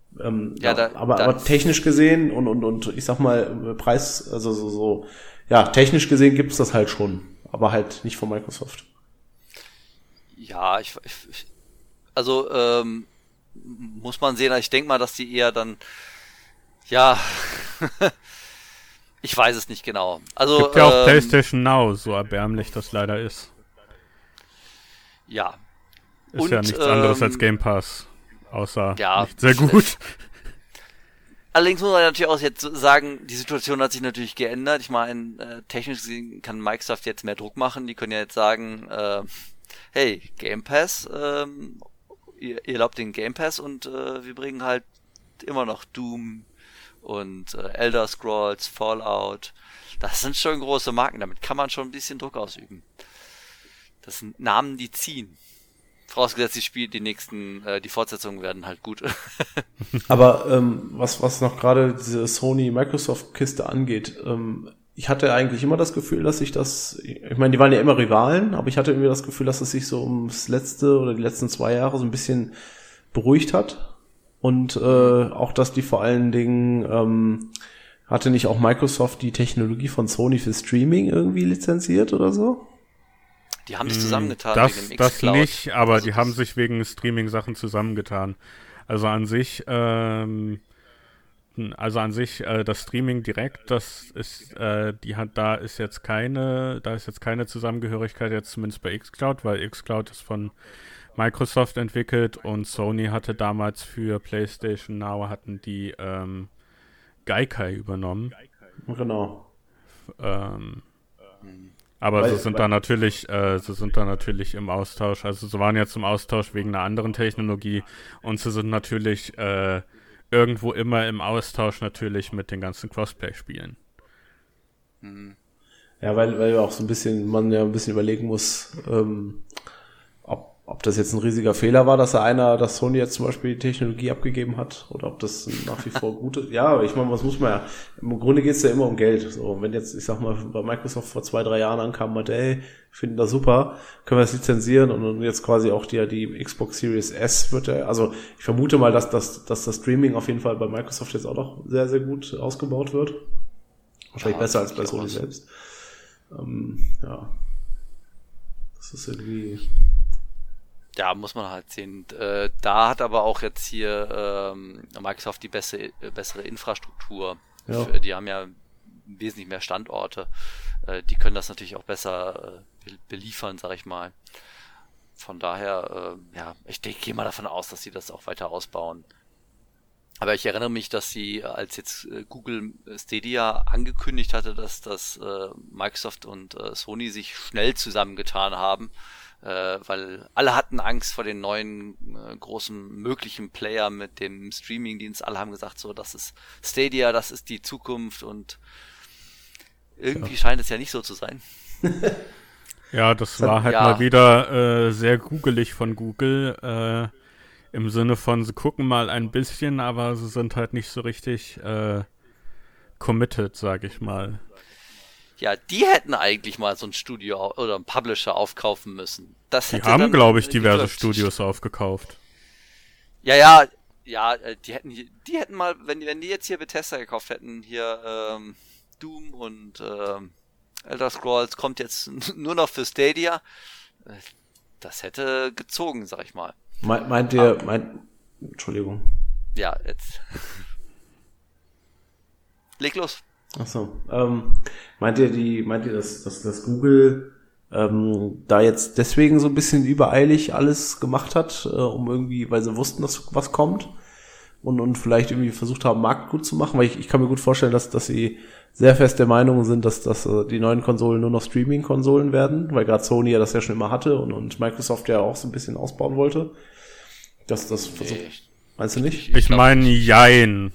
aber technisch gesehen und ich sag mal Preis, also so technisch gesehen gibt's das halt schon, aber halt nicht von Microsoft. Ja, also muss man sehen. Ich denke mal, dass die eher dann, ja, ich weiß es nicht genau. Also Gibt ja auch PlayStation Now, so erbärmlich das leider ist. ja. Ist ja nichts anderes als Game Pass. Außer ja, nicht sehr gut. Allerdings muss man natürlich auch jetzt sagen, die Situation hat sich natürlich geändert. Ich meine, technisch gesehen kann Microsoft jetzt mehr Druck machen. Die können ja jetzt sagen, hey, Game Pass, ihr erlaubt den Game Pass und wir bringen halt immer noch Doom und Elder Scrolls, Fallout. Das sind schon große Marken, damit kann man schon ein bisschen Druck ausüben. Das sind Namen, die ziehen. Vorausgesetzt, die Fortsetzungen werden halt gut. Aber was noch gerade diese Sony-Microsoft-Kiste angeht, ich hatte eigentlich immer das Gefühl, dass sich das, ich meine, die waren ja immer Rivalen, aber ich hatte irgendwie das Gefühl, dass es sich so ums letzte oder die letzten 2 Jahre so ein bisschen beruhigt hat. Und auch, dass die vor allen Dingen, hatte nicht auch Microsoft die Technologie von Sony für Streaming irgendwie lizenziert oder so? Die haben sich zusammengetan wegen dem Das Xcloud. nicht, aber Also die haben sich wegen Streaming-Sachen zusammengetan. Also an sich, das Streaming direkt, das ist, da ist jetzt keine Zusammengehörigkeit jetzt zumindest bei Xcloud, weil Xcloud ist von Microsoft entwickelt und Sony hatte damals für PlayStation Now hatten die Gaikai übernommen. Genau. Aber sie sind da natürlich im Austausch. Also sie waren jetzt im Austausch wegen einer anderen Technologie und sie sind natürlich irgendwo immer im Austausch natürlich mit den ganzen Crossplay-Spielen. Ja, weil auch so ein bisschen, man ja ein bisschen überlegen muss, ob das jetzt ein riesiger Fehler war, dass Sony jetzt zum Beispiel die Technologie abgegeben hat, oder ob das nach wie vor gut ist. Ja, aber ich meine, was muss man ja, im Grunde geht's ja immer um Geld. So, wenn jetzt, ich sag mal, bei Microsoft vor 2-3 Jahren ankam, meinte, ey, finden das super, können wir das lizenzieren, und jetzt quasi auch die Xbox Series S wird ja, also ich vermute mal, dass das Streaming auf jeden Fall bei Microsoft jetzt auch noch sehr, sehr gut ausgebaut wird. Wahrscheinlich besser als bei Sony selbst. Ja. Das ist irgendwie... Ja, muss man halt sehen. Da hat aber auch jetzt hier Microsoft die bessere Infrastruktur. Ja. Die haben ja wesentlich mehr Standorte. Die können das natürlich auch besser beliefern, sag ich mal. Von daher, ja, ich gehe mal davon aus, dass sie das auch weiter ausbauen. Aber ich erinnere mich, dass sie, als jetzt Google Stadia angekündigt hatte, dass das Microsoft und Sony sich schnell zusammengetan haben, weil alle hatten Angst vor den neuen großen möglichen Player mit dem Streaming-Dienst. Alle haben gesagt, so, das ist Stadia, das ist die Zukunft, und irgendwie scheint es ja nicht so zu sein. Ja, das war halt mal wieder sehr googelig von Google, im Sinne von, sie gucken mal ein bisschen, aber sie sind halt nicht so richtig committed, sag ich mal. Ja, die hätten eigentlich mal so ein Studio oder ein Publisher aufkaufen müssen. Die haben, glaube ich, diverse Studios aufgekauft. Ja, die hätten mal, wenn die jetzt hier Bethesda gekauft hätten, hier Doom und Elder Scrolls kommt jetzt nur noch für Stadia, das hätte gezogen, sag ich mal. Entschuldigung. Ja, jetzt. Leg los. Ach so. Meint ihr, dass Google da jetzt deswegen so ein bisschen übereilig alles gemacht hat, um irgendwie, weil sie wussten, dass was kommt, und vielleicht irgendwie versucht haben, Markt gut zu machen? Weil ich kann mir gut vorstellen, dass sie sehr fest der Meinung sind, dass die neuen Konsolen nur noch Streaming-Konsolen werden, weil gerade Sony ja das ja schon immer hatte und Microsoft ja auch so ein bisschen ausbauen wollte. Meinst du nicht? Ich meine, jein.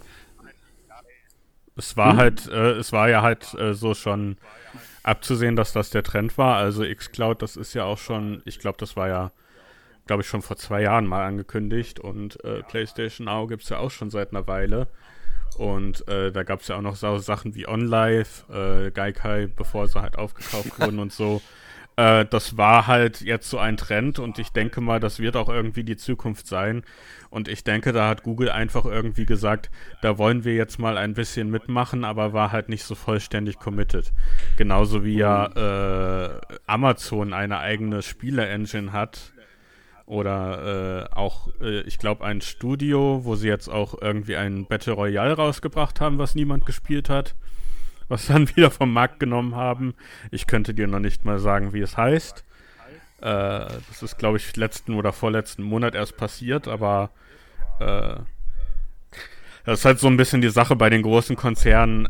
Es war halt so schon abzusehen, dass das der Trend war. Also xCloud, das ist ja auch schon, ich glaube, das war ja, glaube ich, schon vor 2 Jahren mal angekündigt, und PlayStation Now gibt's ja auch schon seit einer Weile. Und da gab's ja auch noch so Sachen wie OnLive, Gaikai, bevor sie halt aufgekauft wurden und so. Das war halt jetzt so ein Trend, und ich denke mal, das wird auch irgendwie die Zukunft sein. Und ich denke, da hat Google einfach irgendwie gesagt, da wollen wir jetzt mal ein bisschen mitmachen, aber war halt nicht so vollständig committed. Genauso wie ja Amazon eine eigene Spiele-Engine hat. Oder auch, ich glaube, ein Studio, wo sie jetzt auch irgendwie ein Battle Royale rausgebracht haben, was niemand gespielt hat. Was dann wieder vom Markt genommen haben. Ich könnte dir noch nicht mal sagen, wie es heißt. Das ist, glaube ich, letzten oder vorletzten Monat erst passiert, aber das ist halt so ein bisschen die Sache bei den großen Konzernen.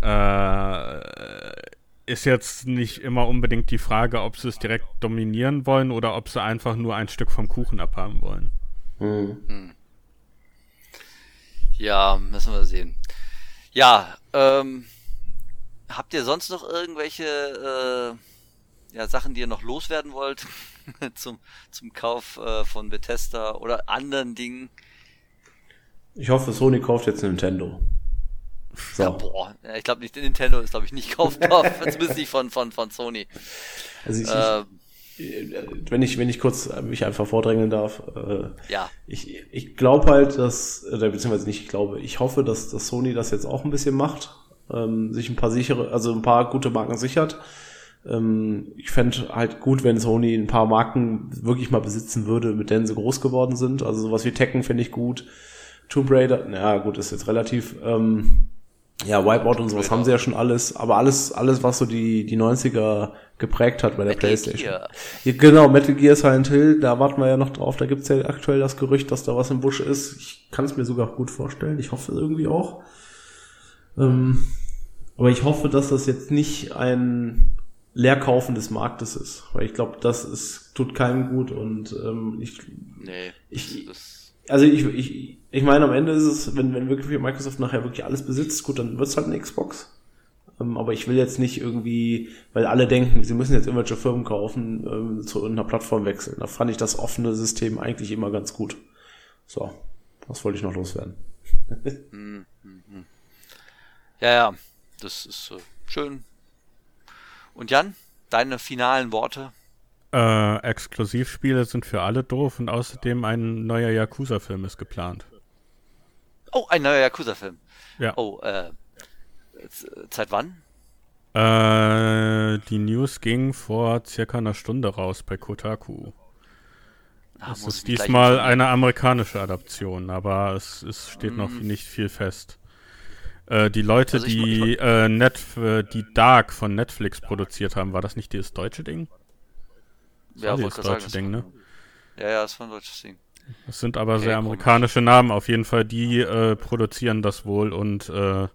Ist jetzt nicht immer unbedingt die Frage, ob sie es direkt dominieren wollen oder ob sie einfach nur ein Stück vom Kuchen abhaben wollen. Ja, müssen wir sehen. Ja, habt ihr sonst noch irgendwelche Sachen, die ihr noch loswerden wollt zum Kauf von Bethesda oder anderen Dingen? Ich hoffe, Sony kauft jetzt Nintendo. So. Ja, ich glaube nicht, Nintendo ist, glaube ich, nicht kaufbar, zumindest nicht von Sony. Also wenn ich kurz mich einfach vordrängeln darf, ja. Ich glaube halt, beziehungsweise nicht, ich hoffe, dass Sony das jetzt auch ein bisschen macht, sich ein paar gute Marken sichert. Ich fände halt gut, wenn Sony ein paar Marken wirklich mal besitzen würde, mit denen sie groß geworden sind. Also sowas wie Tekken finde ich gut. Tomb Raider, na gut, ist jetzt relativ, Wipeout und sowas haben sie ja schon alles, aber alles, was so die 90er geprägt hat bei der PlayStation. Ja, genau, Metal Gear Silent Hill, da warten wir ja noch drauf, da gibt's ja aktuell das Gerücht, dass da was im Busch ist. Ich kann es mir sogar gut vorstellen, ich hoffe irgendwie auch. Aber ich hoffe, dass das jetzt nicht ein Leerkaufen des Marktes ist, weil ich glaube, tut keinem gut, und ich meine, am Ende ist es, wenn wirklich Microsoft nachher wirklich alles besitzt, gut, dann wird's halt eine Xbox. aber ich will jetzt nicht irgendwie, weil alle denken, sie müssen jetzt irgendwelche Firmen kaufen, zu irgendeiner Plattform wechseln. Da fand ich das offene System eigentlich immer ganz gut. So, was wollte ich noch loswerden? Ja, das ist schön. Und Jan, deine finalen Worte? Exklusivspiele sind für alle doof und außerdem ein neuer Yakuza-Film ist geplant. Oh, ein neuer Yakuza-Film. Ja. Oh, seit wann? Die News ging vor circa einer Stunde raus bei Kotaku. Es ist diesmal eine amerikanische Adaption, aber es steht noch nicht viel fest. Die Leute, Also die Dark von Netflix produziert haben, war das nicht das deutsche Ding? Ja, wollte das gerade deutsche sagen. Ding, ne? Ja, das war ein deutsches Ding. Das sind aber Okay, sehr amerikanische Namen. Auf jeden Fall, die produzieren das wohl und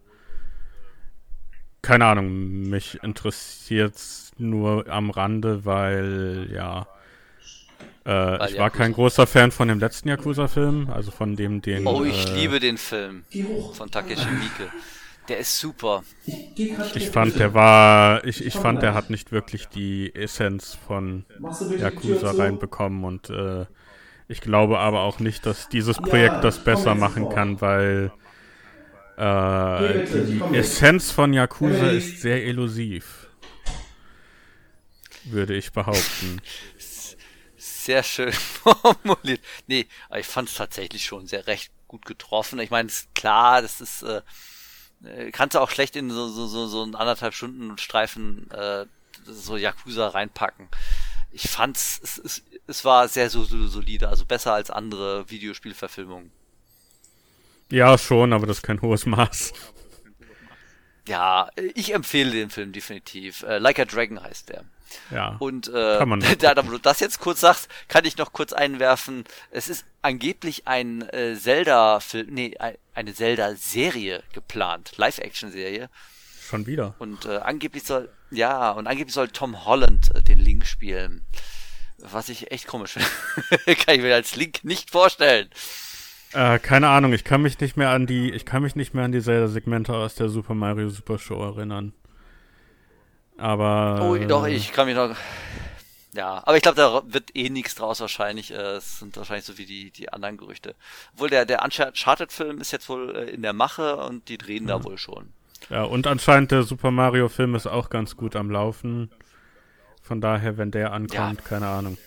keine Ahnung, mich interessiert's nur am Rande, weil ich war kein großer Fan von dem letzten Yakuza-Film, also von dem, den... Oh, ich liebe den Film von Takeshi Miike. Der ist super. Ich fand, der hat nicht wirklich die Essenz von Yakuza reinbekommen und ich glaube aber auch nicht, dass dieses Projekt das besser machen kann, weil die Essenz von Yakuza ist sehr elusiv, würde ich behaupten. Sehr schön formuliert. Nee, aber ich fand es tatsächlich schon sehr recht gut getroffen. Ich meine, ist klar, das ist kannst du auch schlecht in so einen 1,5 Stunden Streifen so Yakuza reinpacken. Ich fand's, es war sehr so solide, also besser als andere Videospielverfilmungen. Ja, schon, aber das ist kein hohes Maß. Ja, ich empfehle den Film definitiv. Like a Dragon heißt der. Ja. Und kann man da du das jetzt kurz sagst, kann ich noch kurz einwerfen. Es ist angeblich ein Zelda-Film, eine Zelda-Serie geplant, Live-Action-Serie. Schon wieder. Und angeblich soll Tom Holland den Link spielen. Was ich echt komisch finde. Kann ich mir als Link nicht vorstellen. Keine Ahnung, ich kann mich nicht mehr an die Zelda-Segmente aus der Super Mario Super Show erinnern. Aber... Oh, doch, ich kann mich noch... Ja, aber ich glaube, da wird eh nichts draus wahrscheinlich. Es sind wahrscheinlich so wie die anderen Gerüchte. Obwohl der Uncharted-Film ist jetzt wohl in der Mache und die drehen da wohl schon. Ja, und anscheinend der Super Mario-Film ist auch ganz gut am Laufen. Von daher, wenn der ankommt, keine Ahnung.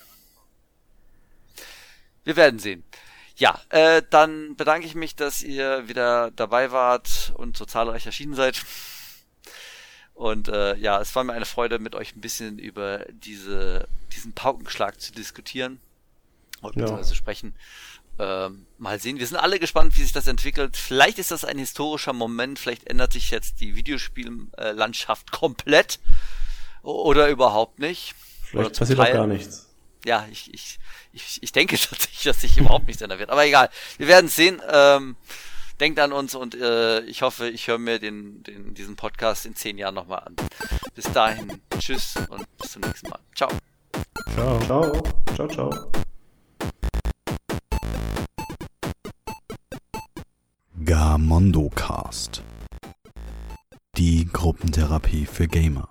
Wir werden sehen. Ja, dann bedanke ich mich, dass ihr wieder dabei wart und so zahlreich erschienen seid. Und es war mir eine Freude, mit euch ein bisschen über diesen Paukenschlag zu diskutieren und beziehungsweise sprechen. Mal sehen, wir sind alle gespannt, wie sich das entwickelt. Vielleicht ist das ein historischer Moment, vielleicht ändert sich jetzt die Videospiellandschaft komplett oder überhaupt nicht. Vielleicht passiert auch gar nichts. Ja, ich denke tatsächlich, dass sich überhaupt nichts ändern wird. Aber egal, wir werden es sehen. Denkt an uns und ich hoffe, ich höre mir diesen Podcast in 10 Jahren nochmal an. Bis dahin, tschüss und bis zum nächsten Mal. Ciao. Ciao. Ciao. Ciao, ciao. Gamondo Cast. Die Gruppentherapie für Gamer.